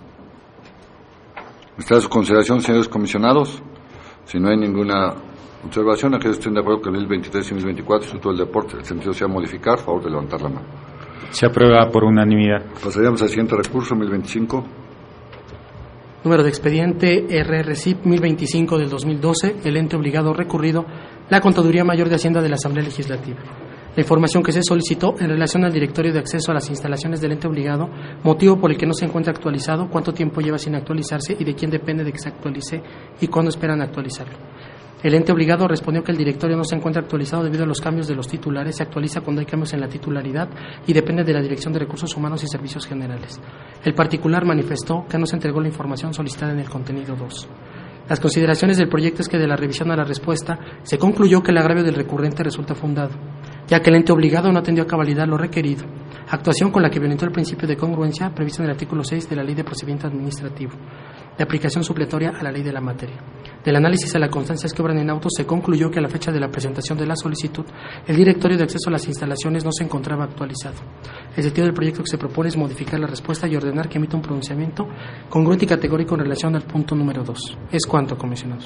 ¿Está a su consideración, señores comisionados? Si no hay ninguna observación, aquellos que estén de acuerdo que el 1023 y 1024, Instituto del Deporte, el sentido sea modificar, favor de levantar la mano.
Se aprueba por unanimidad.
Pasaríamos al siguiente recurso, 1025.
Número de expediente RRCIP 1025 del 2012, el ente obligado recurrido, la Contaduría Mayor de Hacienda de la Asamblea Legislativa. La información que se solicitó en relación al directorio de acceso a las instalaciones del ente obligado, motivo por el que no se encuentra actualizado, cuánto tiempo lleva sin actualizarse y de quién depende de que se actualice y cuándo esperan actualizarlo. El ente obligado respondió que el directorio no se encuentra actualizado debido a los cambios de los titulares, se actualiza cuando hay cambios en la titularidad y depende de la Dirección de Recursos Humanos y Servicios Generales. El particular manifestó que no se entregó la información solicitada en el contenido 2. Las consideraciones del proyecto es que de la revisión a la respuesta se concluyó que el agravio del recurrente resulta fundado, ya que el ente obligado no atendió a cabalidad lo requerido, actuación con la que violentó el principio de congruencia previsto en el artículo 6 de la Ley de Procedimiento Administrativo. de aplicación supletoria a la ley de la materia. Del análisis a las constancias que obran en autos se concluyó que a la fecha de la presentación de la solicitud, el directorio de acceso a las instalaciones no se encontraba actualizado. El sentido del proyecto que se propone es modificar la respuesta y ordenar que emita un pronunciamiento congruente y categórico en relación al punto número 2. Es cuanto, comisionados.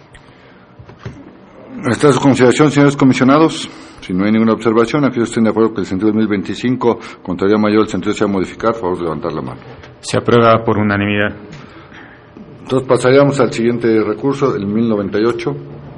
Esta es su consideración, señores comisionados. Si no hay ninguna observación, aquellos estén de acuerdo que el sentido 2025, contraria mayor, el sentido sea modificar, favor de levantar la mano.
Se aprueba por unanimidad.
Entonces pasaríamos al siguiente recurso, el 1098.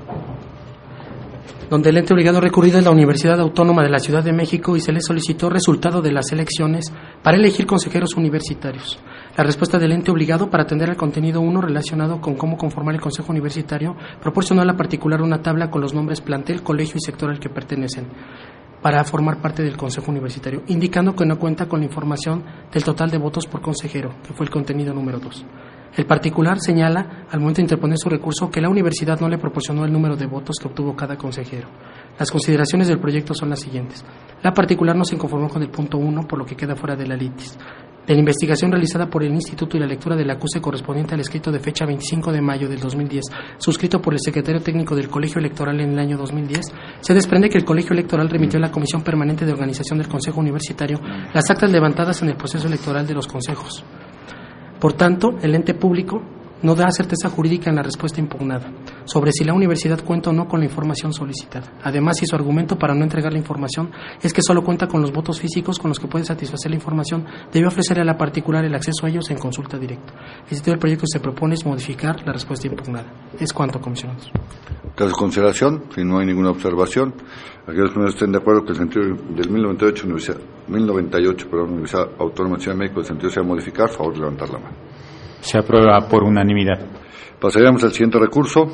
Donde el ente obligado recurrido es la Universidad Autónoma de la Ciudad de México y se le solicitó resultado de las elecciones para elegir consejeros universitarios. La respuesta del ente obligado para atender al contenido 1 relacionado con cómo conformar el consejo universitario proporcionó a la particular una tabla con los nombres plantel, colegio y sector al que pertenecen para formar parte del consejo universitario, indicando que no cuenta con la información del total de votos por consejero, que fue el contenido número 2. El particular señala, al momento de interponer su recurso, que la universidad no le proporcionó el número de votos que obtuvo cada consejero. Las consideraciones del proyecto son las siguientes. La particular no se conformó con el punto 1, por lo que queda fuera de la litis. De la investigación realizada por el Instituto y la lectura del acuse correspondiente al escrito de fecha 25 de mayo del 2010, suscrito por el secretario técnico del Colegio Electoral en el año 2010, se desprende que el Colegio Electoral remitió a la Comisión Permanente de Organización del Consejo Universitario las actas levantadas en el proceso electoral de los consejos. Por tanto, el ente público no da certeza jurídica en la respuesta impugnada sobre si la universidad cuenta o no con la información solicitada. Además, si su argumento para no entregar la información es que solo cuenta con los votos físicos con los que puede satisfacer la información, debe ofrecer a la particular el acceso a ellos en consulta directa. El sentido del proyecto que se propone es modificar la respuesta impugnada. Es cuanto, comisionados.
Caso de consideración, si no hay ninguna observación, aquellos que no estén de acuerdo que el sentido del 1098, Universidad Autónoma de Ciudad de México, el sentido sea modificar, favor de levantar la mano.
Se aprueba por unanimidad.
Pasaríamos al siguiente recurso.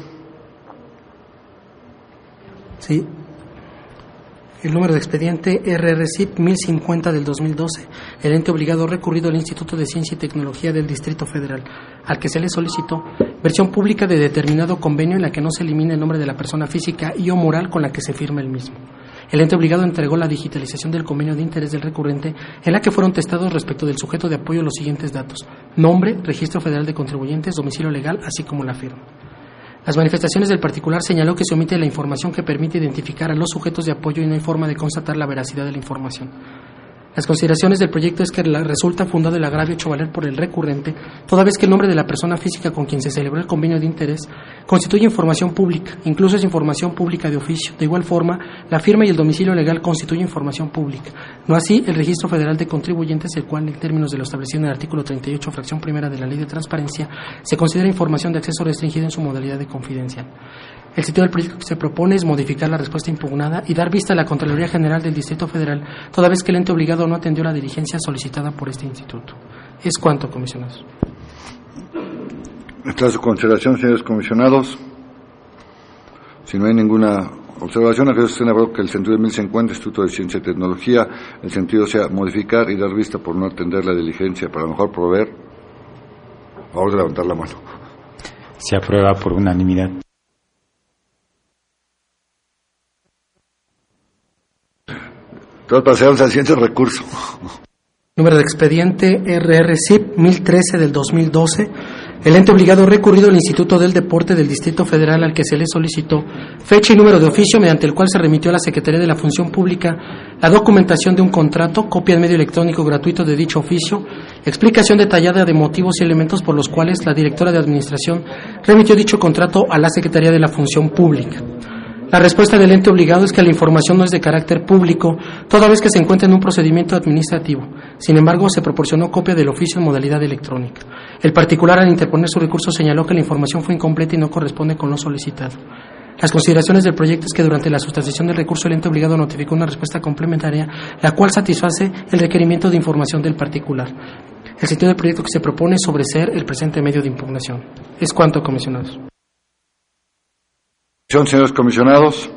Sí. El número de expediente RRCIP 1050 del 2012, el ente obligado recurrido al Instituto de Ciencia y Tecnología del Distrito Federal, al que se le solicitó versión pública de determinado convenio en la que no se elimine el nombre de la persona física y o moral con la que se firma el mismo. El ente obligado entregó la digitalización del convenio de interés del recurrente, en la que fueron testados respecto del sujeto de apoyo los siguientes datos: nombre, registro federal de contribuyentes, domicilio legal, así como la firma. Las manifestaciones del particular señaló que se omite la información que permite identificar a los sujetos de apoyo y no hay forma de constatar la veracidad de la información. Las consideraciones del proyecto es que resulta fundado el agravio hecho valer por el recurrente, toda vez que el nombre de la persona física con quien se celebró el convenio de interés constituye información pública, incluso es información pública de oficio. De igual forma, la firma y el domicilio legal constituyen información pública. No así el registro federal de contribuyentes, el cual, en términos de lo establecido en el artículo 38, fracción primera de la Ley de Transparencia, se considera información de acceso restringido en su modalidad de confidencial. El sentido del proyecto que se propone es modificar la respuesta impugnada y dar vista a la Contraloría General del Distrito Federal, toda vez que el ente obligado no atendió la diligencia solicitada por este instituto. Es cuanto, comisionados.
Esta es su consideración, señores comisionados. Si no hay ninguna observación, aquellos que estén de acuerdo que el sentido de 1050, Instituto de Ciencia y Tecnología, el sentido sea modificar y dar vista por no atender la diligencia para mejor proveer, a favor de levantar la mano.
Se aprueba por unanimidad.
Entonces pasamos al siguiente recurso.
Número de expediente RRCIP 1013 del 2012. El ente obligado recurrido al Instituto del Deporte del Distrito Federal, al que se le solicitó fecha y número de oficio mediante el cual se remitió a la Secretaría de la Función Pública la documentación de un contrato, copia en medio electrónico gratuito de dicho oficio, explicación detallada de motivos y elementos por los cuales la directora de Administración remitió dicho contrato a la Secretaría de la Función Pública. La respuesta del ente obligado es que la información no es de carácter público, toda vez que se encuentra en un procedimiento administrativo. Sin embargo, se proporcionó copia del oficio en modalidad electrónica. El particular, al interponer su recurso, señaló que la información fue incompleta y no corresponde con lo solicitado. Las consideraciones del proyecto es que durante la sustanciación del recurso el ente obligado notificó una respuesta complementaria, la cual satisface el requerimiento de información del particular. El sentido del proyecto que se propone es sobreseer el presente medio de impugnación. Es cuanto, comisionados.
Señores comisionados,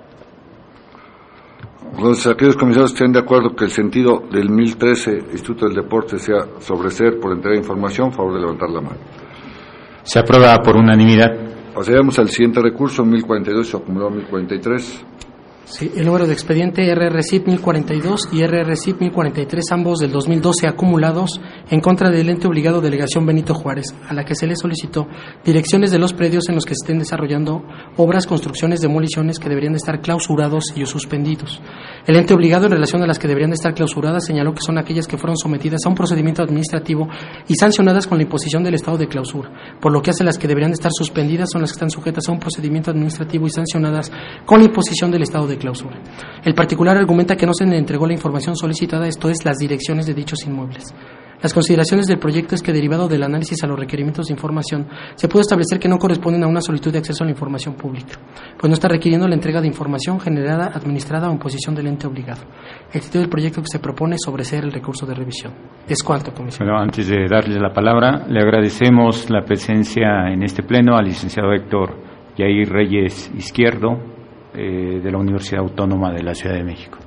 entonces aquellos comisionados estén de acuerdo que el sentido del 1013 Instituto del Deporte sea sobreseer por entrega de información, favor de levantar la mano.
Se aprueba por unanimidad.
Pasaremos al siguiente recurso, 1042, acumulado 1043.
Sí, el número de expediente RRCIP 1042 y RRCIP 1043, ambos del 2012 acumulados en contra del ente obligado Delegación Benito Juárez, a la que se le solicitó direcciones de los predios en los que se estén desarrollando obras, construcciones, demoliciones que deberían de estar clausurados y suspendidos. El ente obligado, en relación a las que deberían de estar clausuradas, señaló que son aquellas que fueron sometidas a un procedimiento administrativo y sancionadas con la imposición del estado de clausura, por lo que hace las que deberían de estar suspendidas son las que están sujetas a un procedimiento administrativo y sancionadas con la imposición del estado de clausura. El particular argumenta que no se le entregó la información solicitada, esto es, las direcciones de dichos inmuebles. Las consideraciones del proyecto es que, derivado del análisis a los requerimientos de información, se puede establecer que no corresponden a una solicitud de acceso a la información pública, pues no está requiriendo la entrega de información generada, administrada o en posesión del ente obligado. El título del proyecto que se propone es sobreseer el recurso de revisión. Es cuanto, comisionado.
Bueno, antes de darle la palabra, le agradecemos la presencia en este pleno al licenciado Héctor Yair Reyes Izquierdo, de la Universidad Autónoma de la Ciudad de México.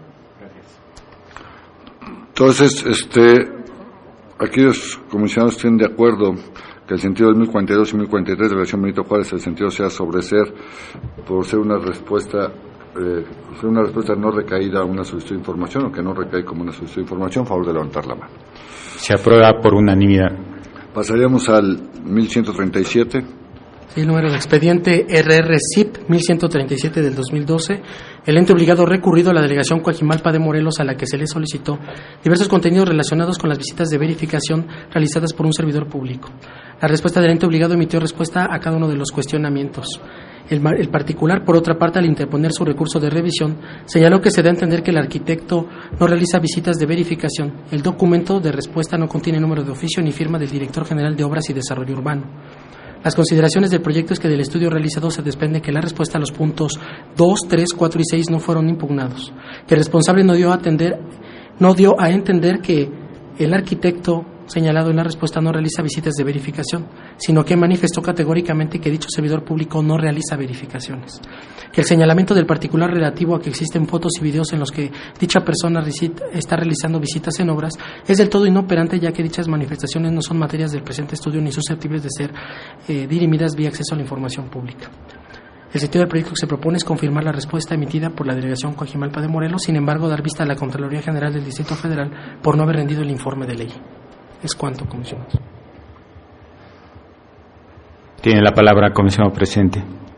Entonces, aquí los comisionados estén de acuerdo que el sentido del 1042 y 1043 de la Delegación Benito Juárez, el sentido sea sobreseer por ser una respuesta no recaída a una solicitud de información o que no recae como una solicitud de información. Favor de levantar la mano.
Se aprueba por unanimidad.
Pasaríamos al 1137.
Sí, el número de expediente RRCIP 1137 del 2012. El ente obligado recurrido a la Delegación Coajimalpa de Morelos, a la que se le solicitó diversos contenidos relacionados con las visitas de verificación realizadas por un servidor público. La respuesta del ente obligado emitió respuesta a cada uno de los cuestionamientos. El particular, por otra parte, al interponer su recurso de revisión, señaló que se da a entender que el arquitecto no realiza visitas de verificación. El documento de respuesta no contiene número de oficio ni firma del director general de Obras y Desarrollo Urbano. Las consideraciones del proyecto es que del estudio realizado se desprende que la respuesta a los puntos 2, 3, 4 y 6 no fueron impugnados, que el responsable no dio a entender que el arquitecto señalado en la respuesta no realiza visitas de verificación, sino que manifestó categóricamente que dicho servidor público no realiza verificaciones. Que el señalamiento del particular relativo a que existen fotos y videos en los que dicha persona está realizando visitas en obras es del todo inoperante, ya que dichas manifestaciones no son materias del presente estudio ni susceptibles de ser dirimidas vía acceso a la información pública. El sentido del proyecto que se propone es confirmar la respuesta emitida por la Delegación Coajimalpa de Morelos, sin embargo, dar vista a la Contraloría General del Distrito Federal por no haber rendido el informe de ley. Es cuanto, comisionados.
Tiene la palabra, comisionado presidente.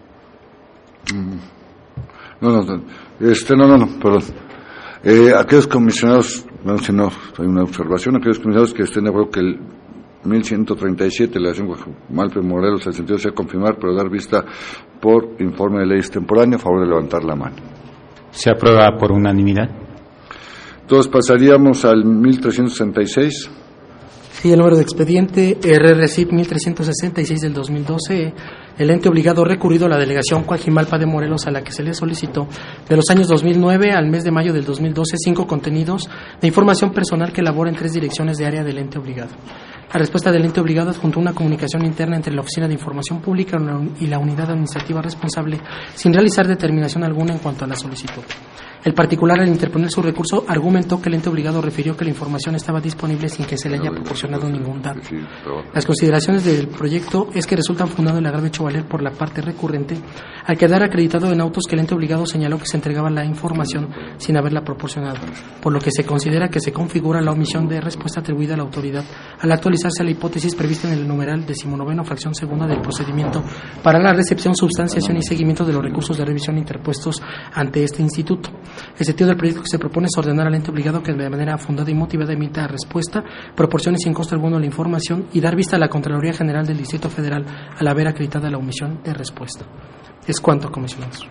Perdón. Aquellos comisionados, si no hay una observación, aquellos comisionados que estén de acuerdo que el 1137, la Delegación Coajimalpa de Morelos, el sentido sea confirmar, pero dar vista por informe de ley extemporáneo, a favor de levantar la mano.
Se aprueba por unanimidad.
Entonces pasaríamos al 1366.
Sí, el número de expediente RRCIP 1366 del 2012. El ente obligado recurrido a la Delegación Coajimalpa de Morelos, a la que se le solicitó de los años 2009 al mes de mayo del 2012 5 contenidos de información personal que elabora en 3 direcciones de área del ente obligado. La respuesta del ente obligado adjuntó una comunicación interna entre la Oficina de Información Pública y la unidad administrativa responsable, sin realizar determinación alguna en cuanto a la solicitud. El particular, al interponer su recurso, argumentó que el ente obligado refirió que la información estaba disponible sin que se le haya proporcionado ningún dato. Las consideraciones del proyecto es que resultan fundado el agravio hecho valer por la parte recurrente al quedar acreditado en autos que el ente obligado señaló que se entregaba la información sin haberla proporcionado, por lo que se considera que se configura la omisión de respuesta atribuida a la autoridad al actualizarse a la hipótesis prevista en el numeral 19, fracción segunda del procedimiento para la recepción, substanciación y seguimiento de los recursos de revisión interpuestos ante este instituto. El sentido del proyecto que se propone es ordenar al ente obligado que de manera fundada y motivada emita respuesta, proporcione sin costo alguno la información y dar vista a la Contraloría General del Distrito Federal al haber acreditada la omisión de respuesta. Es cuanto, comisionados.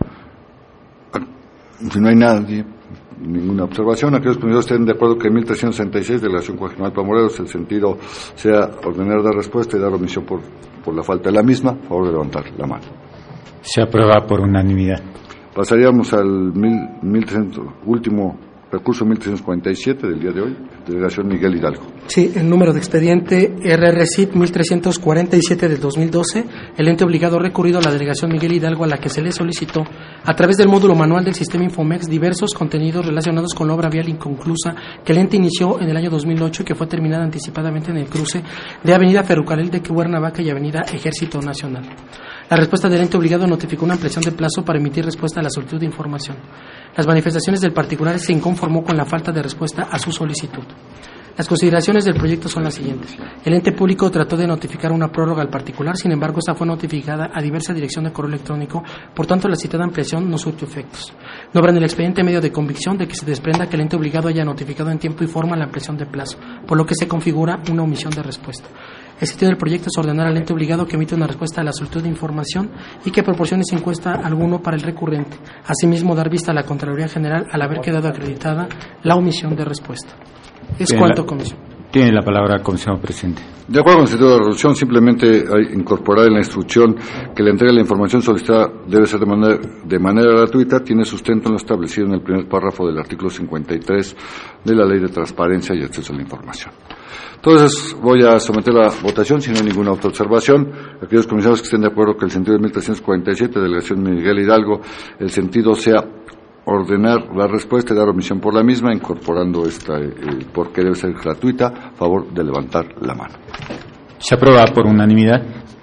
Si no hay ninguna observación, aquellos comisionados estén de acuerdo que en 1366 de la Delegación Coajimalpa Morelos el sentido sea ordenar dar respuesta y dar omisión por la falta de la misma, a favor de levantar la mano.
Se aprueba por unanimidad.
Pasaríamos al 1300, último recurso 1347 del día de hoy, delegación Miguel Hidalgo.
Sí, el número de expediente RRCIP 1347 del 2012, el ente obligado recurrido a la delegación Miguel Hidalgo, a la que se le solicitó, a través del módulo manual del sistema Infomex, diversos contenidos relacionados con la obra vial inconclusa que el ente inició en el año 2008 y que fue terminada anticipadamente en el cruce de Avenida Ferrocarril de Cuernavaca y Avenida Ejército Nacional. La respuesta del ente obligado notificó una ampliación de plazo para emitir respuesta a la solicitud de información. Las manifestaciones del particular se inconformó con la falta de respuesta a su solicitud. Las consideraciones del proyecto son las siguientes. El ente público trató de notificar una prórroga al particular, sin embargo, esta fue notificada a diversa dirección de correo electrónico, por tanto, la citada ampliación no surtió efectos. No habrá en el expediente medio de convicción de que se desprenda que el ente obligado haya notificado en tiempo y forma la ampliación de plazo, por lo que se configura una omisión de respuesta. El sentido del proyecto es ordenar al ente obligado que emita una respuesta a la solicitud de información y que proporcione sin cuesta alguno para el recurrente. Asimismo, dar vista a la Contraloría General al haber quedado acreditada la omisión de respuesta. Es cuanto, comisión.
Tiene la palabra, comisionado presidente.
De acuerdo con el sentido de la resolución, simplemente hay incorporar en la instrucción que la entrega de la información solicitada debe ser de manera gratuita, tiene sustento en lo establecido en el primer párrafo del artículo 53 de la Ley de Transparencia y Acceso a la Información. Entonces, voy a someter la votación, si no hay ninguna autoobservación. Aquellos comisionados que estén de acuerdo que el sentido de 1347, delegación Miguel Hidalgo, el sentido sea ordenar la respuesta y dar omisión por la misma, incorporando porque debe ser gratuita, a favor de levantar la mano.
Se aprueba por unanimidad.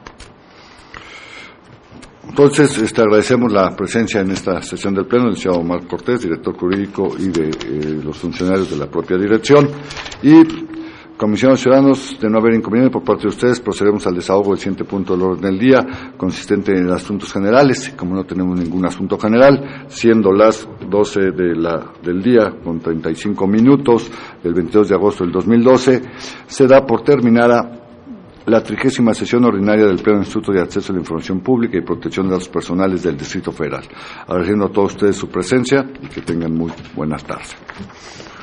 Entonces, agradecemos la presencia en esta sesión del Pleno del señor Omar Cortés, director jurídico, y de los funcionarios de la propia dirección. Y, comisionados ciudadanos, de no haber inconveniente por parte de ustedes, procedemos al desahogo del siguiente punto del orden del día, consistente en asuntos generales. Como no tenemos ningún asunto general, siendo las 12 del día con 35 minutos del 22 de agosto del 2012, se da por terminada la 30ª sesión ordinaria del Pleno del Instituto de Acceso a la Información Pública y Protección de Datos Personales del Distrito Federal. Agradeciendo a todos ustedes su presencia y que tengan muy buenas tardes.